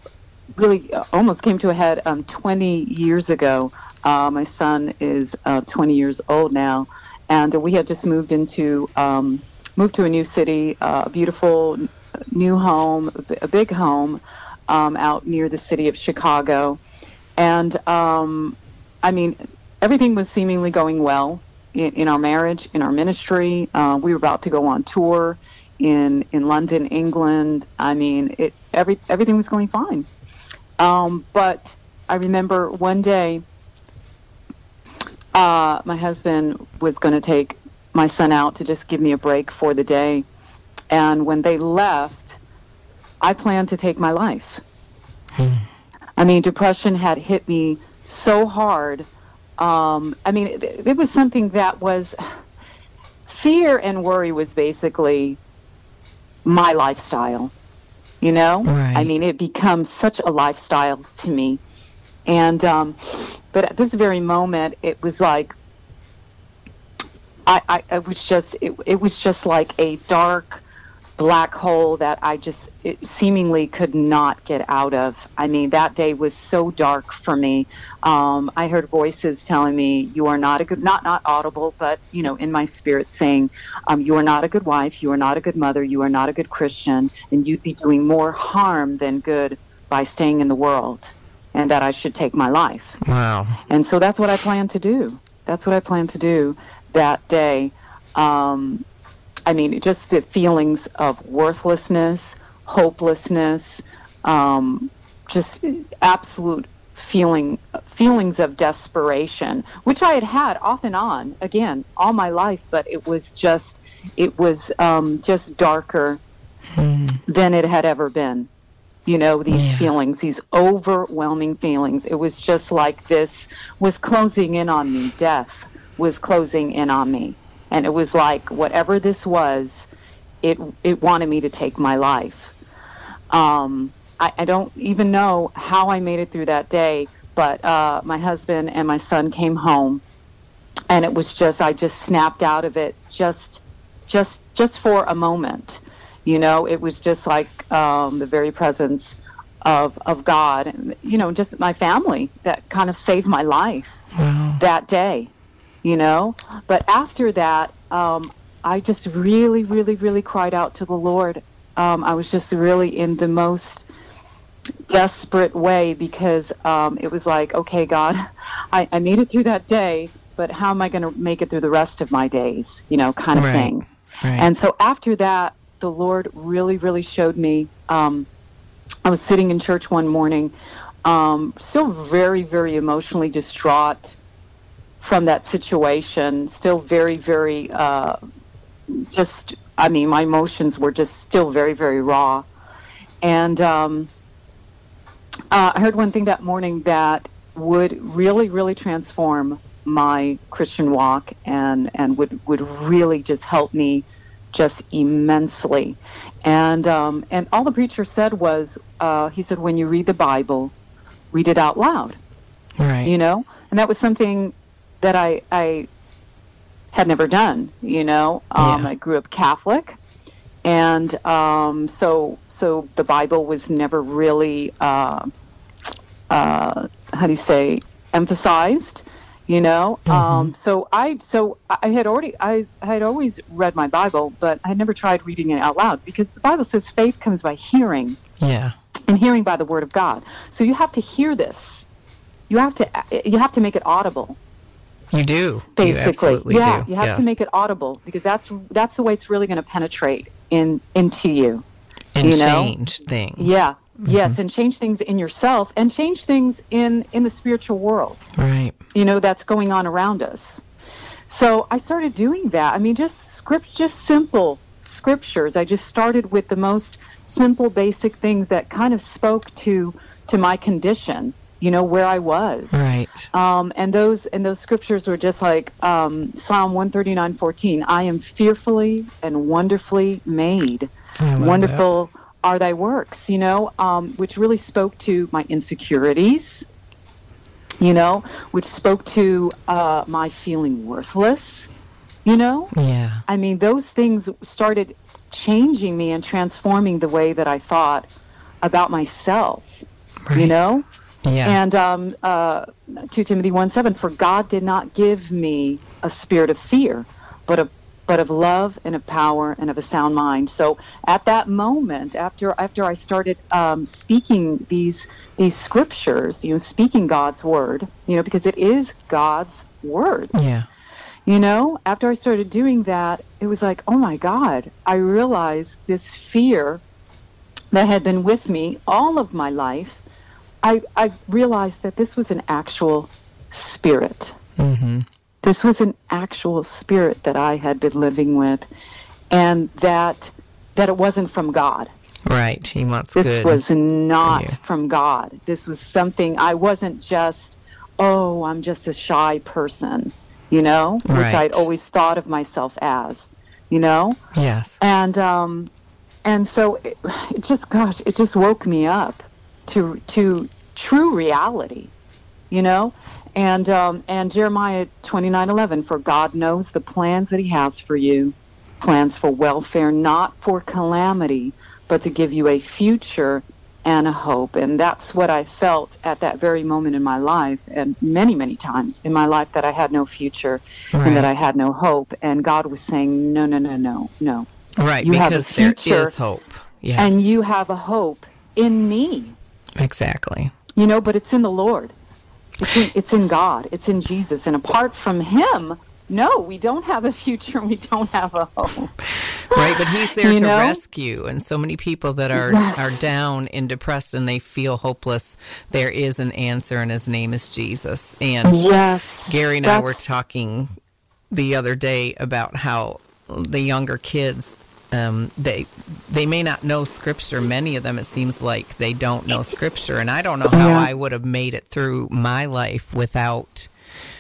[SPEAKER 4] really almost came to a head um, twenty years ago. Uh, my son is uh, twenty years old now, and we had just moved into um, moved to a new city, uh, a beautiful new home, a big home um, out near the city of Chicago. And um, I mean, everything was seemingly going well in, in our marriage, in our ministry. Uh, we were about to go on tour in in London, England. I mean, it every everything was going fine. Um, but I remember one day, uh, my husband was going to take my son out to just give me a break for the day. And when they left, I planned to take my life. I mean, depression had hit me so hard. Um, I mean, it, it was something that was, fear and worry was basically my lifestyle. You know,
[SPEAKER 1] right.
[SPEAKER 4] I mean, it becomes such a lifestyle to me. And, um, but at this very moment, it was like, I, I, it was just, it, it was just like a dark black hole that I just it seemingly could not get out of. I mean, that day was so dark for me. Um, I heard voices telling me, you are not a good, not, not audible, but, you know, in my spirit saying, um, you are not a good wife, you are not a good mother, you are not a good Christian, and you'd be doing more harm than good by staying in the world, and that I should take my life.
[SPEAKER 1] Wow.
[SPEAKER 4] And so that's what I planned to do. That's what I planned to do that day. Um, I mean, just the feelings of worthlessness, hopelessness, um, just absolute feeling feelings of desperation, which I had had off and on, again, all my life, but it was just, it was um, just darker hmm. than it had ever been. You know, these yeah. feelings, these overwhelming feelings. It was just like this was closing in on me, death was closing in on me. And it was like whatever this was, it it wanted me to take my life. Um, I, I don't even know how I made it through that day, but uh, my husband and my son came home, and it was just, I just snapped out of it just just just for a moment. You know, it was just like um, the very presence of of God, and, you know, just my family that kind of saved my life
[SPEAKER 1] Wow.
[SPEAKER 4] that day, you know. But after that, um, I just really, really, really cried out to the Lord. Um, I was just really in the most desperate way, because um, it was like, okay, God, I, I made it through that day, but how am I going to make it through the rest of my days, you know, kind of
[SPEAKER 1] Right.
[SPEAKER 4] thing.
[SPEAKER 1] Right.
[SPEAKER 4] And so after that, the Lord really, really showed me. Um, I was sitting in church one morning, um, still very, very emotionally distraught from that situation, still very, very, uh, just, I mean, my emotions were just still very, very raw. And um, uh, I heard one thing that morning that would really, really transform my Christian walk, and, and would, would really just help me just immensely. And um, and all the preacher said was, uh, he said, when you read the Bible, read it out loud,
[SPEAKER 1] Right.
[SPEAKER 4] you know? And that was something that I, I had never done, you know? Um,
[SPEAKER 1] Yeah.
[SPEAKER 4] I grew up Catholic, and um, so so the Bible was never really, uh, uh, how do you say, emphasized, you know? Um, so I so I had already I had always read my Bible, but I had never tried reading it out loud, because the Bible says faith comes by hearing,
[SPEAKER 1] Yeah.
[SPEAKER 4] and hearing by the Word of God. So you have to hear this. You have to you have to make it audible.
[SPEAKER 1] You do.
[SPEAKER 4] Basically,
[SPEAKER 1] You absolutely
[SPEAKER 4] yeah,
[SPEAKER 1] do.
[SPEAKER 4] you have
[SPEAKER 1] yes.
[SPEAKER 4] to make it audible, because that's that's the way it's really going to penetrate in into you.
[SPEAKER 1] and
[SPEAKER 4] you know?
[SPEAKER 1] change things.
[SPEAKER 4] Yeah. Yes, and change things in yourself, and change things in in the spiritual world,
[SPEAKER 1] Right.
[SPEAKER 4] you know, that's going on around us. So I started doing that. I mean, just script, just simple scriptures. I just started with the most simple, basic things that kind of spoke to to my condition, you know, where I was.
[SPEAKER 1] Right.
[SPEAKER 4] Um, and those and those scriptures were just like um, Psalm one thirty-nine fourteen. I am fearfully and wonderfully made.
[SPEAKER 1] I love
[SPEAKER 4] Wonderful are thy works, you know, um, which really spoke to my insecurities, you know, which spoke to uh, my feeling worthless, you know.
[SPEAKER 1] that. Yeah.
[SPEAKER 4] I mean, those things started changing me and transforming the way that I thought about myself, you
[SPEAKER 1] Right.
[SPEAKER 4] know.
[SPEAKER 1] Yeah.
[SPEAKER 4] And um, uh, Second Timothy one seven, for God did not give me a spirit of fear, but of but of love and of power and of a sound mind. So at that moment, after after I started um, speaking these these scriptures, you know, speaking God's word, you know, because it is God's word.
[SPEAKER 1] yeah.
[SPEAKER 4] You know, after I started doing that, it was like, oh my God, I realized this fear that had been with me all of my life. I, I realized that this was an actual spirit.
[SPEAKER 1] Mm-hmm.
[SPEAKER 4] This was an actual spirit that I had been living with, and that that it wasn't from God.
[SPEAKER 1] Right. He wants
[SPEAKER 4] This
[SPEAKER 1] good.
[SPEAKER 4] was not
[SPEAKER 1] you.
[SPEAKER 4] from God. This was something, I wasn't just, oh, I'm just a shy person, you know, which
[SPEAKER 1] Right.
[SPEAKER 4] I'd always thought of myself as, you know.
[SPEAKER 1] Yes.
[SPEAKER 4] And um, and so it, it just, gosh, it just woke me up to to true reality, you know. And um, and Jeremiah twenty-nine eleven, for God knows the plans that He has for you, plans for welfare, not for calamity, but to give you a future and a hope. And that's what I felt at that very moment in my life, and many, many times in my life, that I had no future and that
[SPEAKER 1] Right.
[SPEAKER 4] I had no hope. And God was saying, no, no, no, no, no.
[SPEAKER 1] Right.
[SPEAKER 4] You have a
[SPEAKER 1] Because there
[SPEAKER 4] future,
[SPEAKER 1] is hope. Yes.
[SPEAKER 4] And you have a hope in me,
[SPEAKER 1] Exactly.
[SPEAKER 4] you know, but it's in the Lord. It's in, it's in God. It's in Jesus. And apart from Him, no, we don't have a future. We don't have a hope.
[SPEAKER 1] Right, but he's there
[SPEAKER 4] You
[SPEAKER 1] to
[SPEAKER 4] know?
[SPEAKER 1] rescue. And so many people that are,
[SPEAKER 4] Yes.
[SPEAKER 1] are down and depressed and they feel hopeless, there is an answer, and his name is Jesus. And
[SPEAKER 4] Yes.
[SPEAKER 1] Gary and I
[SPEAKER 4] That's-
[SPEAKER 1] were talking the other day about how the younger kids, um, they they may not know Scripture. Many of them, it seems like they don't know Scripture. And I don't know how
[SPEAKER 4] Yeah.
[SPEAKER 1] I would have made it through my life without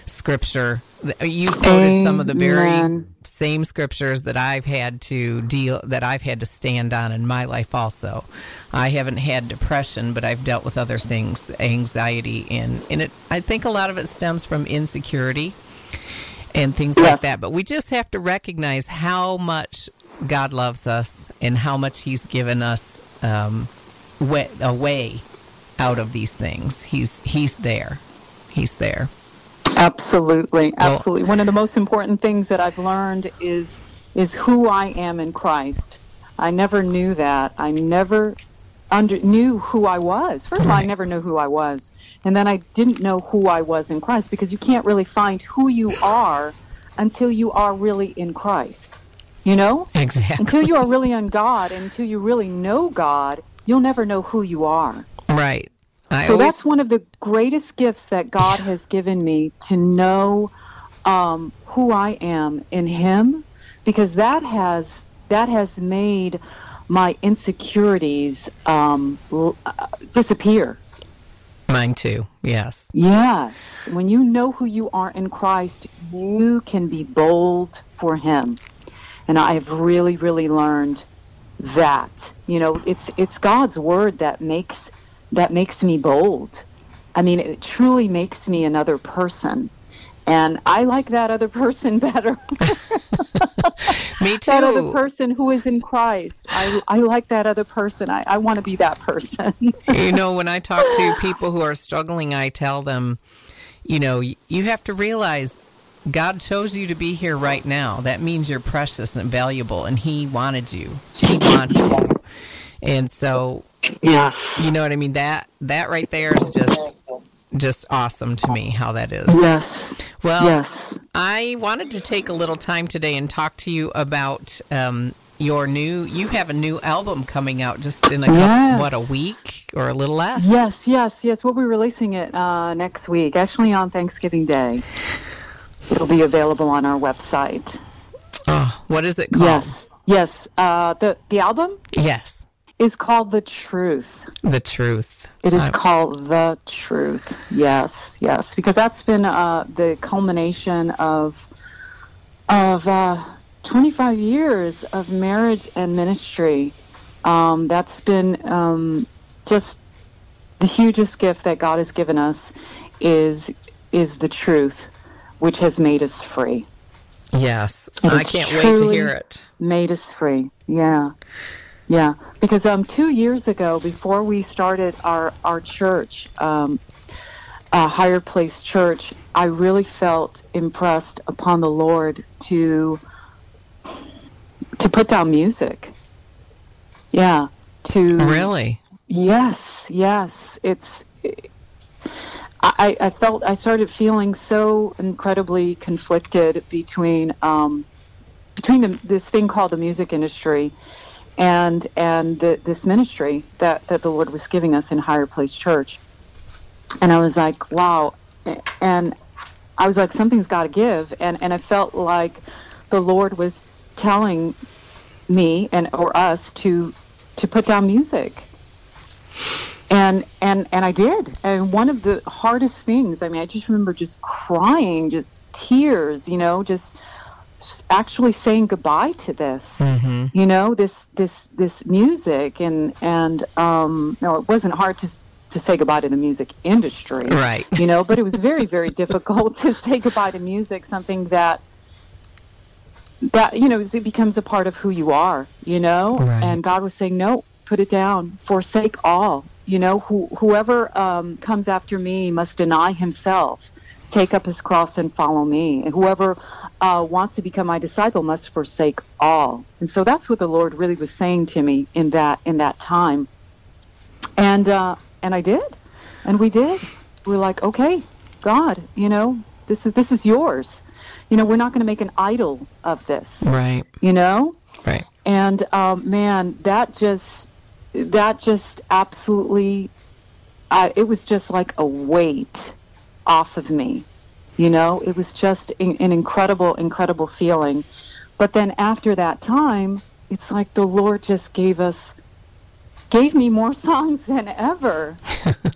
[SPEAKER 1] scripture. You quoted some of the very
[SPEAKER 4] Amen.
[SPEAKER 1] same scriptures that I've had to deal, that I've had to stand on in my life also. I haven't had depression, but I've dealt with other things, anxiety, and, and it, I think a lot of it stems from insecurity and things
[SPEAKER 4] Yes.
[SPEAKER 1] like that. But we just have to recognize how much God loves us and how much He's given us um, way, a way out of these things. He's He's there. He's there.
[SPEAKER 4] Absolutely,
[SPEAKER 1] Well-
[SPEAKER 4] absolutely. One of the most important things that I've learned is is who I am in Christ. I never knew that. I never under knew who I was. First of all, I
[SPEAKER 1] Right.
[SPEAKER 4] never knew who I was, and then I didn't know who I was in Christ, because you can't really find who you are until you are really in Christ. You know,
[SPEAKER 1] Exactly.
[SPEAKER 4] until you are really in God, and until you really know God, you'll never know who you are.
[SPEAKER 1] Right. I
[SPEAKER 4] So
[SPEAKER 1] always,
[SPEAKER 4] that's one of the greatest gifts that God has given me, to know um, who I am in Him, because that has that has made my insecurities um, l- uh, disappear.
[SPEAKER 1] mine too. Yes.
[SPEAKER 4] Yes, when you know who you are in Christ, you can be bold for Him, and I have really, really learned that. You know, it's it's God's word that makes. that makes me bold. I mean, it truly makes me another person. And I like that other person better.
[SPEAKER 1] Me too.
[SPEAKER 4] That other person who is in Christ. I, I like that other person. I, I want to be that person.
[SPEAKER 1] You know, when I talk to people who are struggling, I tell them, you know, y- you have to realize God chose you to be here right now. That means you're precious and valuable, and He wanted you. He wants you. And so,
[SPEAKER 4] Yeah.
[SPEAKER 1] you know what I mean? That that right there is just just awesome to me, how that is.
[SPEAKER 4] Yes.
[SPEAKER 1] Well,
[SPEAKER 4] Yes.
[SPEAKER 1] I wanted to take a little time today and talk to you about um, your new, you have a new album coming out just in a couple,
[SPEAKER 4] Yes.
[SPEAKER 1] what, a week or a little less?
[SPEAKER 4] Yes, yes, yes. We'll be releasing it uh, next week, actually on Thanksgiving Day. It'll be available on our website.
[SPEAKER 1] Oh, what is it called?
[SPEAKER 4] Yes. Yes. Uh, the, the album
[SPEAKER 1] Yes.
[SPEAKER 4] is called The Truth.
[SPEAKER 1] The Truth.
[SPEAKER 4] It is
[SPEAKER 1] I'm-
[SPEAKER 4] called The Truth. Yes, yes, because that's been uh, the culmination of of uh, twenty-five years of marriage and ministry. Um, that's been um, just the hugest gift that God has given us is is the truth, which has made us free.
[SPEAKER 1] Yes.
[SPEAKER 4] It
[SPEAKER 1] I
[SPEAKER 4] is
[SPEAKER 1] can't wait to
[SPEAKER 4] truly
[SPEAKER 1] hear it.
[SPEAKER 4] Made us free. Yeah. Yeah. Because um two years ago, before we started our, our church, um uh, Higher Place Church, I really felt impressed upon the Lord to to put down music. Yeah. To
[SPEAKER 1] Really?
[SPEAKER 4] Yes, yes. It's. I, I felt I started feeling so incredibly conflicted between um, between the, this thing called the music industry and and the, this ministry that, that the Lord was giving us in Higher Place Church. And I was like, wow. And I was like, something's got to give. And, and I felt like the Lord was telling me and or us to to put down music. And and and I did. And one of the hardest things, I mean, I just remember just crying, just tears, you know, just, just actually saying goodbye to this,
[SPEAKER 1] Mm-hmm.
[SPEAKER 4] you know, this this this music. And and um, no, it wasn't hard to to say goodbye to the music industry,
[SPEAKER 1] Right.
[SPEAKER 4] you know, but it was very very difficult to say goodbye to music, something that that you know it becomes a part of who you are, you know.
[SPEAKER 1] Right.
[SPEAKER 4] And God was saying, no, put it down, forsake all. You know, who, whoever um, comes after me must deny himself, take up his cross and follow me. And whoever uh, wants to become my disciple must forsake all. And so that's what the Lord really was saying to me in that in that time. And uh, and I did, and we did. We're like, okay, God, you know, this is this is yours. You know, we're not going to make an idol of this.
[SPEAKER 1] Right.
[SPEAKER 4] You know.
[SPEAKER 1] Right.
[SPEAKER 4] And um, man, that just that just absolutely, uh, it was just like a weight off of me. You know, it was just an, an incredible, incredible feeling. But then after that time, it's like the Lord just gave us, gave me more songs than ever.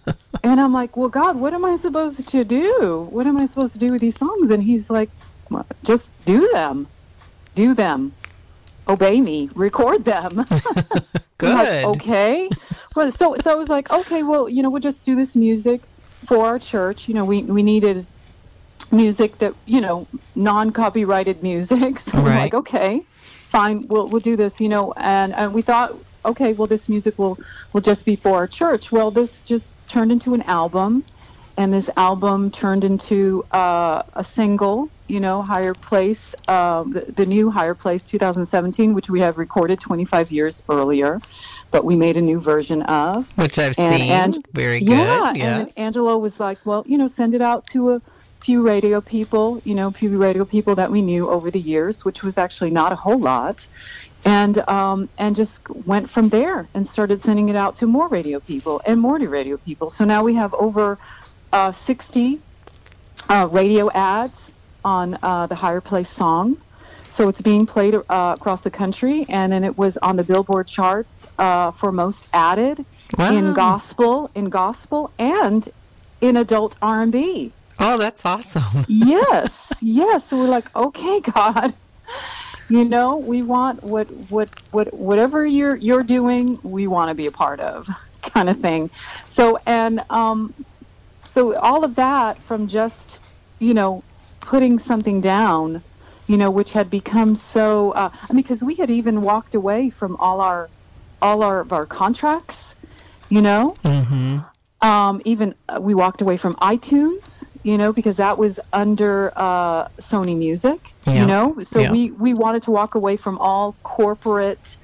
[SPEAKER 4] And I'm like, well, God, what am I supposed to do? What am I supposed to do with these songs? And he's like, well, just do them. Do them. Obey me. Record them.
[SPEAKER 1] Good.
[SPEAKER 4] Like, okay. Well, so so I was like, okay, well, you know, we'll just do this music for our church. You know, we, we needed music that, you know, non-copyrighted music. So we're
[SPEAKER 1] Right.
[SPEAKER 4] like, okay, fine, we'll we'll do this, you know. And, and we thought, okay, well, this music will, will just be for our church. Well, this just turned into an album. And this album turned into uh, a single, you know, Higher Place, uh, the, the new Higher Place twenty seventeen, which we have recorded twenty-five years earlier, but we made a new version of.
[SPEAKER 1] Which I've
[SPEAKER 4] And-
[SPEAKER 1] seen.
[SPEAKER 4] and-
[SPEAKER 1] Very
[SPEAKER 4] Yeah,
[SPEAKER 1] good. Yes.
[SPEAKER 4] and Angelo was like, well, you know, send it out to a few radio people, you know, few radio people that we knew over the years, which was actually not a whole lot. And um, and just went from there and started sending it out to more radio people and more radio people. So now we have over uh, sixty uh, radio ads on uh, the Higher Place song. So it's being played uh, across the country, and then it was on the Billboard charts uh, for most added
[SPEAKER 1] Wow.
[SPEAKER 4] in gospel, in gospel, and in adult R and B.
[SPEAKER 1] Oh, that's awesome.
[SPEAKER 4] Yes, yes. So we're like, okay, God, you know, we want what, what, what, whatever you're you're doing, we want to be a part of, kind of thing. So and um, so all of that from just, you know, putting something down, you know, which had become so. Uh, I mean, because we had even walked away from all our all our of our contracts, you know.
[SPEAKER 1] Mm-hmm.
[SPEAKER 4] Um, even uh, we walked away from iTunes, you know, because that was under uh, Sony Music,
[SPEAKER 1] Yeah.
[SPEAKER 4] you know. So
[SPEAKER 1] Yeah.
[SPEAKER 4] we, we wanted to walk away from all corporate,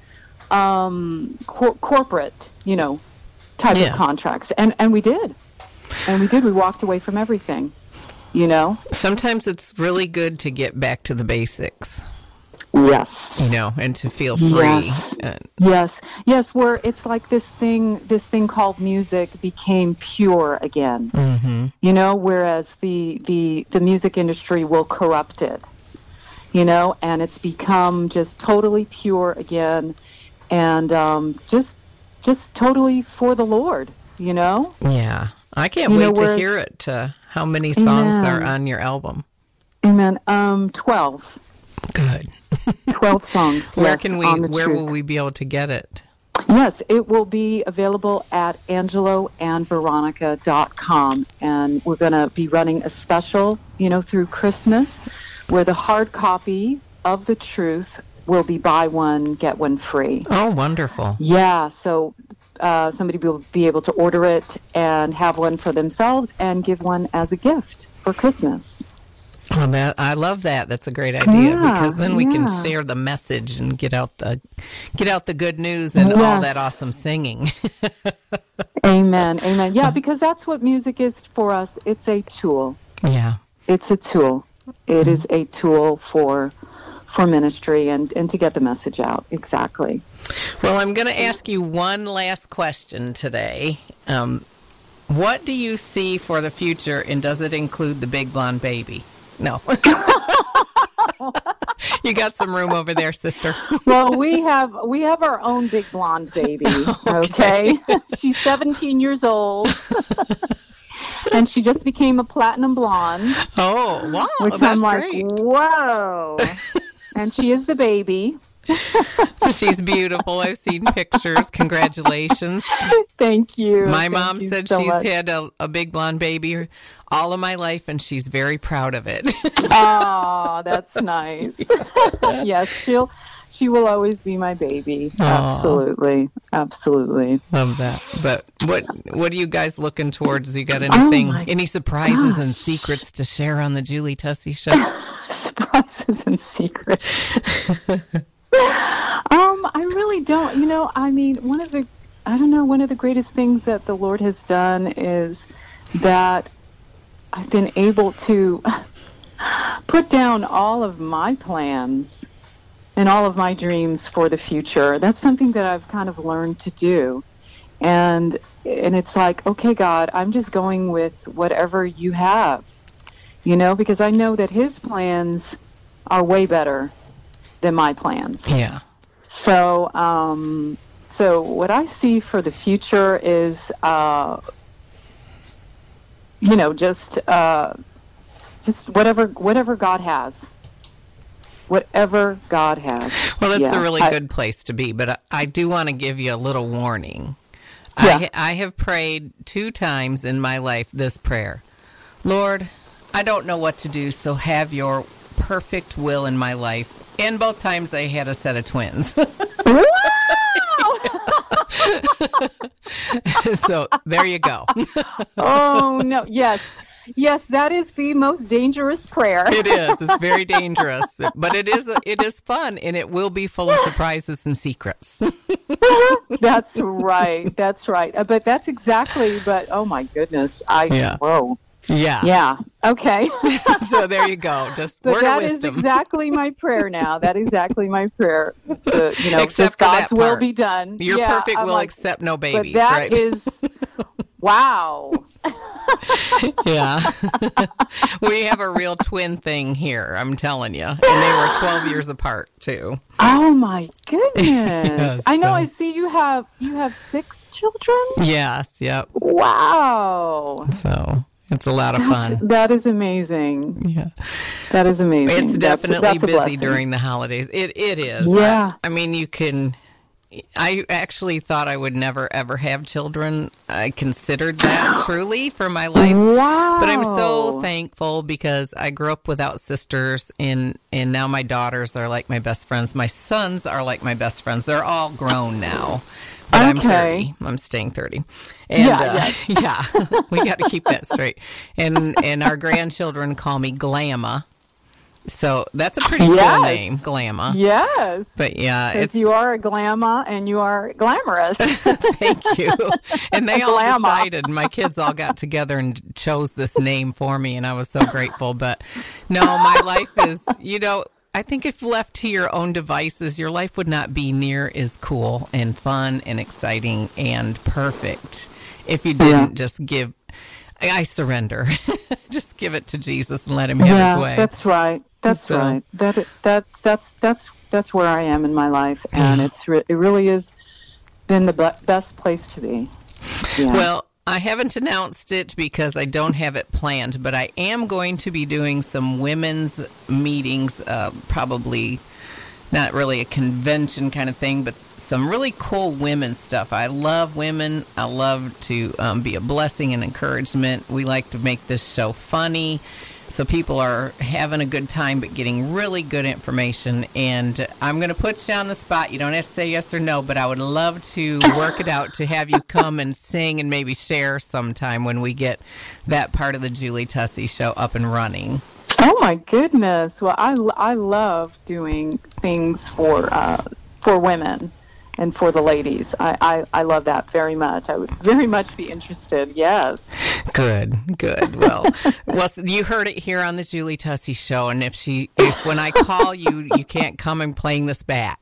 [SPEAKER 4] um, cor- corporate, you know, type
[SPEAKER 1] Yeah.
[SPEAKER 4] of contracts, and and we did, and we did. We walked away from everything, you know.
[SPEAKER 1] Sometimes it's really good to get back to the basics,
[SPEAKER 4] Yes.
[SPEAKER 1] you know, and to feel free.
[SPEAKER 4] Yes.
[SPEAKER 1] Uh,
[SPEAKER 4] Yes, yes, where it's like this thing, this thing called music became pure again.
[SPEAKER 1] mm-hmm.
[SPEAKER 4] You know, whereas the, the, the music industry will corrupt it, you know, and it's become just totally pure again, and um, just just totally for the Lord, you know.
[SPEAKER 1] Yeah. I can't
[SPEAKER 4] You
[SPEAKER 1] wait
[SPEAKER 4] know,
[SPEAKER 1] to
[SPEAKER 4] whereas-
[SPEAKER 1] hear it. Uh, how many songs
[SPEAKER 4] Amen.
[SPEAKER 1] are on your album?
[SPEAKER 4] Amen. Um, twelve.
[SPEAKER 1] Good.
[SPEAKER 4] twelve songs.
[SPEAKER 1] Where
[SPEAKER 4] yes,
[SPEAKER 1] can we,
[SPEAKER 4] on the
[SPEAKER 1] where
[SPEAKER 4] truth.
[SPEAKER 1] will we be able to get it?
[SPEAKER 4] Yes, it will be available at angelo and veronica dot com, and we're going to be running a special, you know, through Christmas, where the hard copy of The Truth will be buy one, get one free.
[SPEAKER 1] Oh, wonderful.
[SPEAKER 4] Yeah, so uh, somebody will be able to order it and have one for themselves and give one as a gift for Christmas.
[SPEAKER 1] Well, that, I love that. That's a great idea
[SPEAKER 4] Yeah,
[SPEAKER 1] because then we can
[SPEAKER 4] yeah.
[SPEAKER 1] share the message and get out the get out the good news and all
[SPEAKER 4] Yes.
[SPEAKER 1] that awesome singing.
[SPEAKER 4] Amen, amen. Yeah, because that's what music is for us. It's a tool.
[SPEAKER 1] Yeah.
[SPEAKER 4] It's a tool. It is a tool for for ministry and, and to get the message out. Exactly.
[SPEAKER 1] Well, I'm going to ask you one last question today. Um, what do you see for the future, and does it include the big blonde baby? No. You got some room over there, sister.
[SPEAKER 4] Well, we have we have our own big blonde baby. Okay, she's seventeen years old, and she just became a platinum blonde,
[SPEAKER 1] Oh, wow.
[SPEAKER 4] which
[SPEAKER 1] That's
[SPEAKER 4] I'm like,
[SPEAKER 1] great.
[SPEAKER 4] whoa. And she is the baby.
[SPEAKER 1] She's beautiful. I've seen pictures. Congratulations.
[SPEAKER 4] Thank you.
[SPEAKER 1] My
[SPEAKER 4] Thank
[SPEAKER 1] mom
[SPEAKER 4] you
[SPEAKER 1] said
[SPEAKER 4] so
[SPEAKER 1] she's
[SPEAKER 4] much.
[SPEAKER 1] had a, a big blonde baby all of my life, and she's very proud of it.
[SPEAKER 4] Oh, that's nice. Yes, she'll she will always be my baby.
[SPEAKER 1] Aw.
[SPEAKER 4] Absolutely. Absolutely.
[SPEAKER 1] Love that. But what what are you guys looking towards? You got anything,
[SPEAKER 4] Oh my
[SPEAKER 1] any surprises and
[SPEAKER 4] gosh.
[SPEAKER 1] secrets to share on the Julie Tussey Show?
[SPEAKER 4] Surprises and secrets. um, I really don't. You know, I mean, one of the I don't know, one of the greatest things that the Lord has done is that I've been able to put down all of my plans and all of my dreams for the future. That's something that I've kind of learned to do. And and it's like, okay, God, I'm just going with whatever you have, you know, because I know that his plans are way better than my plans.
[SPEAKER 1] Yeah.
[SPEAKER 4] So, um, so what I see for the future is uh, you know, just uh, just whatever whatever God has. Whatever God has.
[SPEAKER 1] Well, that's
[SPEAKER 4] yeah.
[SPEAKER 1] a really
[SPEAKER 4] I,
[SPEAKER 1] good place to be, but I, I do want to give you a little warning.
[SPEAKER 4] Yeah.
[SPEAKER 1] I, I have prayed two times in my life this prayer. Lord, I don't know what to do, so have your perfect will in my life. And both times I had a set of twins.
[SPEAKER 4] Wow!
[SPEAKER 1] So there you go.
[SPEAKER 4] Oh, no. Yes. Yes, that is the most dangerous prayer.
[SPEAKER 1] It is. It's very dangerous, but it is it is fun, and it will be full of surprises and secrets.
[SPEAKER 4] That's right. That's right. Uh, But that's exactly, but oh my goodness. I,
[SPEAKER 1] Yeah.
[SPEAKER 4] whoa.
[SPEAKER 1] Yeah.
[SPEAKER 4] Yeah. Okay.
[SPEAKER 1] So there you go. Just
[SPEAKER 4] But
[SPEAKER 1] word of
[SPEAKER 4] that is
[SPEAKER 1] wisdom.
[SPEAKER 4] exactly my prayer now. That is exactly my prayer. The, you know,
[SPEAKER 1] Except
[SPEAKER 4] just
[SPEAKER 1] for
[SPEAKER 4] God's
[SPEAKER 1] that
[SPEAKER 4] will
[SPEAKER 1] part.
[SPEAKER 4] be done.
[SPEAKER 1] Your
[SPEAKER 4] Yeah,
[SPEAKER 1] perfect
[SPEAKER 4] I'm
[SPEAKER 1] will
[SPEAKER 4] like,
[SPEAKER 1] accept no
[SPEAKER 4] but
[SPEAKER 1] babies,
[SPEAKER 4] that
[SPEAKER 1] right?
[SPEAKER 4] is, wow.
[SPEAKER 1] Yeah. We have a real twin thing here, I'm telling you. And they were twelve years apart, too.
[SPEAKER 4] Oh my goodness.
[SPEAKER 1] Yes,
[SPEAKER 4] I know.
[SPEAKER 1] so-
[SPEAKER 4] I see you have, you have six children.
[SPEAKER 1] Yes, yep.
[SPEAKER 4] Wow.
[SPEAKER 1] So it's a lot of fun.
[SPEAKER 4] That is amazing.
[SPEAKER 1] Yeah.
[SPEAKER 4] That is amazing.
[SPEAKER 1] It's
[SPEAKER 4] That's-
[SPEAKER 1] definitely
[SPEAKER 4] that's a
[SPEAKER 1] busy
[SPEAKER 4] blessing.
[SPEAKER 1] during the holidays. It It is.
[SPEAKER 4] Yeah.
[SPEAKER 1] I, I mean, you can... I actually thought I would never, ever have children. I considered that truly for my life.
[SPEAKER 4] Wow.
[SPEAKER 1] But I'm so thankful because I grew up without sisters, and, and now my daughters are like my best friends. My sons are like my best friends. They're all grown now. But I'm
[SPEAKER 4] Okay.
[SPEAKER 1] thirty. I'm staying thirty. And
[SPEAKER 4] Yeah,
[SPEAKER 1] uh, yeah, we got to keep that straight. And and our grandchildren call me Glamma. So that's a pretty cool
[SPEAKER 4] Yes.
[SPEAKER 1] name, Glamma.
[SPEAKER 4] Yes.
[SPEAKER 1] But yeah,
[SPEAKER 4] Because
[SPEAKER 1] it's
[SPEAKER 4] you are a glamma and you are glamorous.
[SPEAKER 1] thank you. And they all
[SPEAKER 4] Glamma.
[SPEAKER 1] decided, my kids all got together and chose this name for me, and I was so grateful. But no, my life is, you know, I think if left to your own devices, your life would not be near as cool and fun and exciting and perfect if you didn't
[SPEAKER 4] Yeah.
[SPEAKER 1] just give, I surrender. Just give it to Jesus and let him have
[SPEAKER 4] yeah,
[SPEAKER 1] his way.
[SPEAKER 4] that's right. That's
[SPEAKER 1] So-
[SPEAKER 4] right. That that's that's that's that's where I am in my life, and
[SPEAKER 1] Yeah.
[SPEAKER 4] it's re- it really is been the be- best place to be. Yeah.
[SPEAKER 1] Well, I haven't announced it because I don't have it planned, but I am going to be doing some women's meetings, uh, probably not really a convention kind of thing, but some really cool women stuff. I love women. I love to um, be a blessing and encouragement. We like to make this show funny, so people are having a good time but getting really good information. And I'm going to put you on the spot. You don't have to say yes or no, but I would love to work it out to have you come and sing and maybe share sometime when we get that part of the Julie Tussey show up and running.
[SPEAKER 4] Oh my goodness! Well, I, I love doing things for uh, for women and for the ladies. I, I, I love that very much. I would very much be interested. Yes.
[SPEAKER 1] Good, good. Well, well, so you heard it here on the Julie Tussey show, and if she, if when I call you, you can't come and playing this back.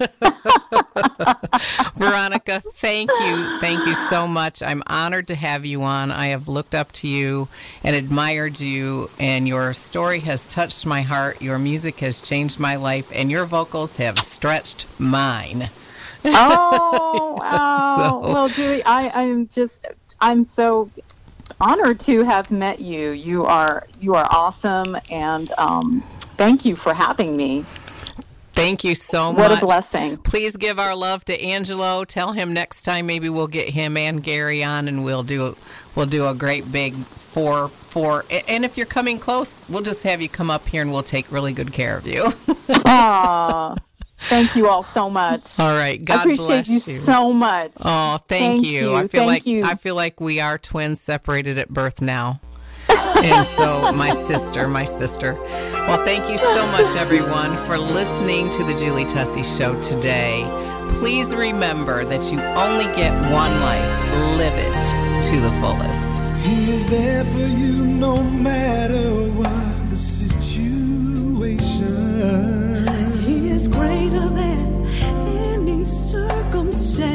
[SPEAKER 1] Veronica, thank you, thank you so much. I'm honored to have you on. I have looked up to you and admired you, and your story has touched my heart. Your music has changed my life, and your vocals have stretched mine.
[SPEAKER 4] Oh, wow.
[SPEAKER 1] So-
[SPEAKER 4] Well, Julie, I, I'm just, I'm so honored to have met you. You are, you are awesome, and um, thank you for having me.
[SPEAKER 1] Thank you so
[SPEAKER 4] What
[SPEAKER 1] much.
[SPEAKER 4] a blessing.
[SPEAKER 1] Please give our love to Angelo. Tell him next time maybe we'll get him and Gary on, and we'll do we'll do a great big four four. And if you're coming close, we'll just have you come up here and we'll take really good care of you.
[SPEAKER 4] Aw, thank you all so much.
[SPEAKER 1] All right. God
[SPEAKER 4] I appreciate
[SPEAKER 1] bless
[SPEAKER 4] you
[SPEAKER 1] you.
[SPEAKER 4] so much.
[SPEAKER 1] Oh, thank,
[SPEAKER 4] Thank
[SPEAKER 1] you.
[SPEAKER 4] you.
[SPEAKER 1] I feel
[SPEAKER 4] Thank
[SPEAKER 1] like
[SPEAKER 4] you.
[SPEAKER 1] I feel like we are twins separated at birth now. And so my sister, my sister. Well, thank you so much, everyone, for listening to the Julie Tussey Show today. Please remember that you only get one life. Live it to the fullest.
[SPEAKER 7] He is there for you no matter what the situation.
[SPEAKER 6] He is greater than any circumstance.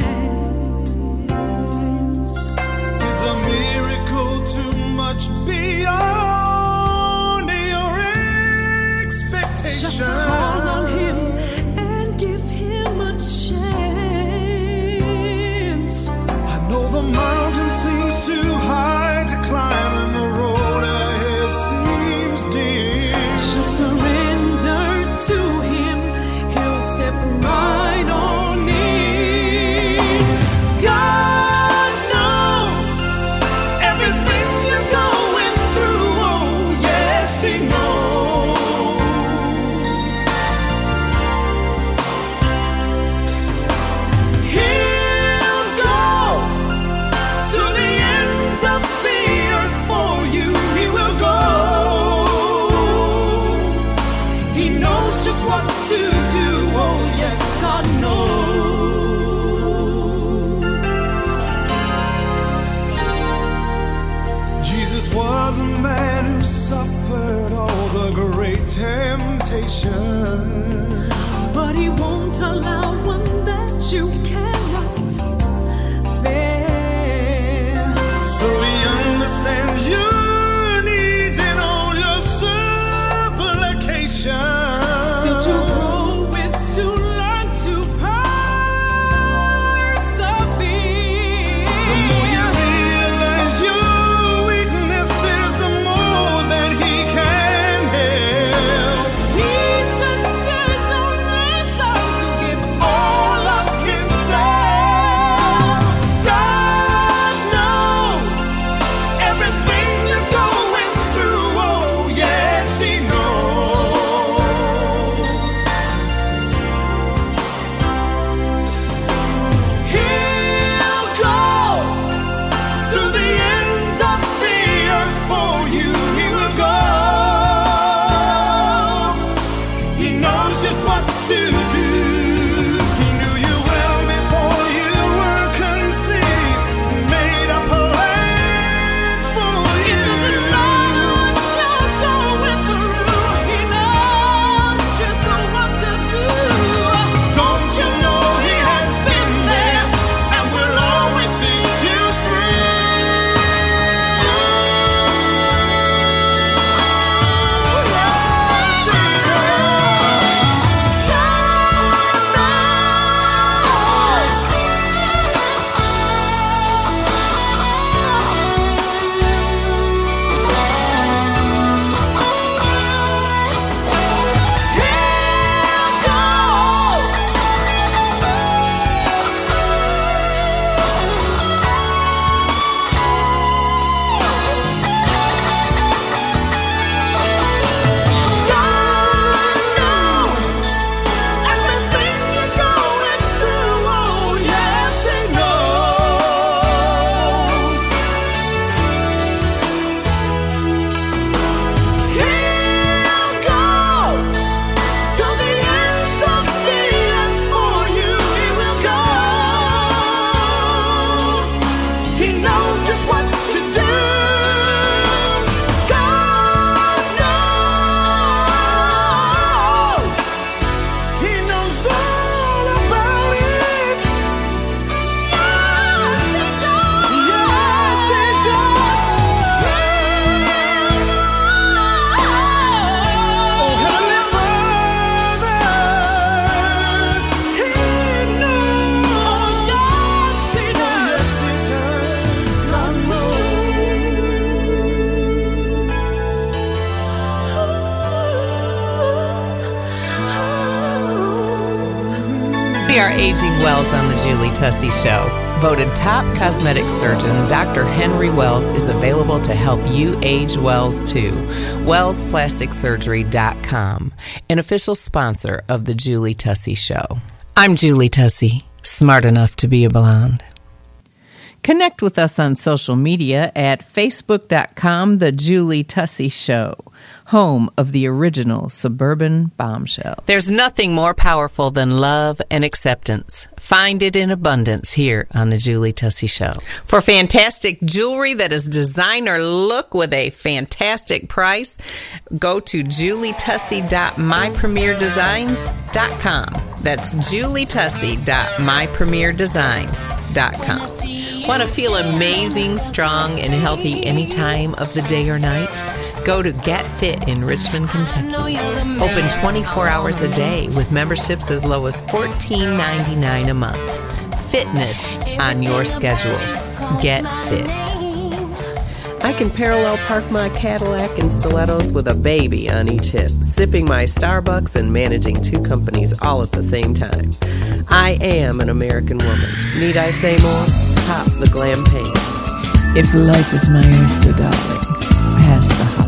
[SPEAKER 7] He's a miracle too much beyond your expectation.
[SPEAKER 6] Just call on him and give him a chance.
[SPEAKER 7] I know the mountain seems too high to climb and the road
[SPEAKER 1] We are aging Wells on the Julie Tussey Show. Voted top cosmetic surgeon, Doctor Henry Wells is available to help you age Wells too. wells plastic surgery dot com, an official sponsor of the Julie Tussey Show. I'm Julie Tussey, smart enough to be a blonde. Connect with us on social media at facebook dot com, The Julie Tussey Show, home of the original Suburban Bombshell. There's nothing more powerful than love and acceptance. Find it in abundance here on The Julie Tussey Show. For fantastic jewelry that is designer look with a fantastic price, go to julie tussey dot my premier designs dot com. That's julie tussey dot my premier designs dot com. Want to feel amazing, strong, and healthy any time of the day or night? Go to Get Fit in Richmond, Kentucky. Open twenty-four hours a day with memberships as low as fourteen ninety-nine a month. Fitness on your schedule. Get Fit.
[SPEAKER 2] I can parallel park my Cadillac and stilettos with a baby on each hip, sipping my Starbucks and managing two companies all at the same time. I am an American woman. Need I say more? Pop the glam paint.
[SPEAKER 1] If life is my oyster, darling, pass the hot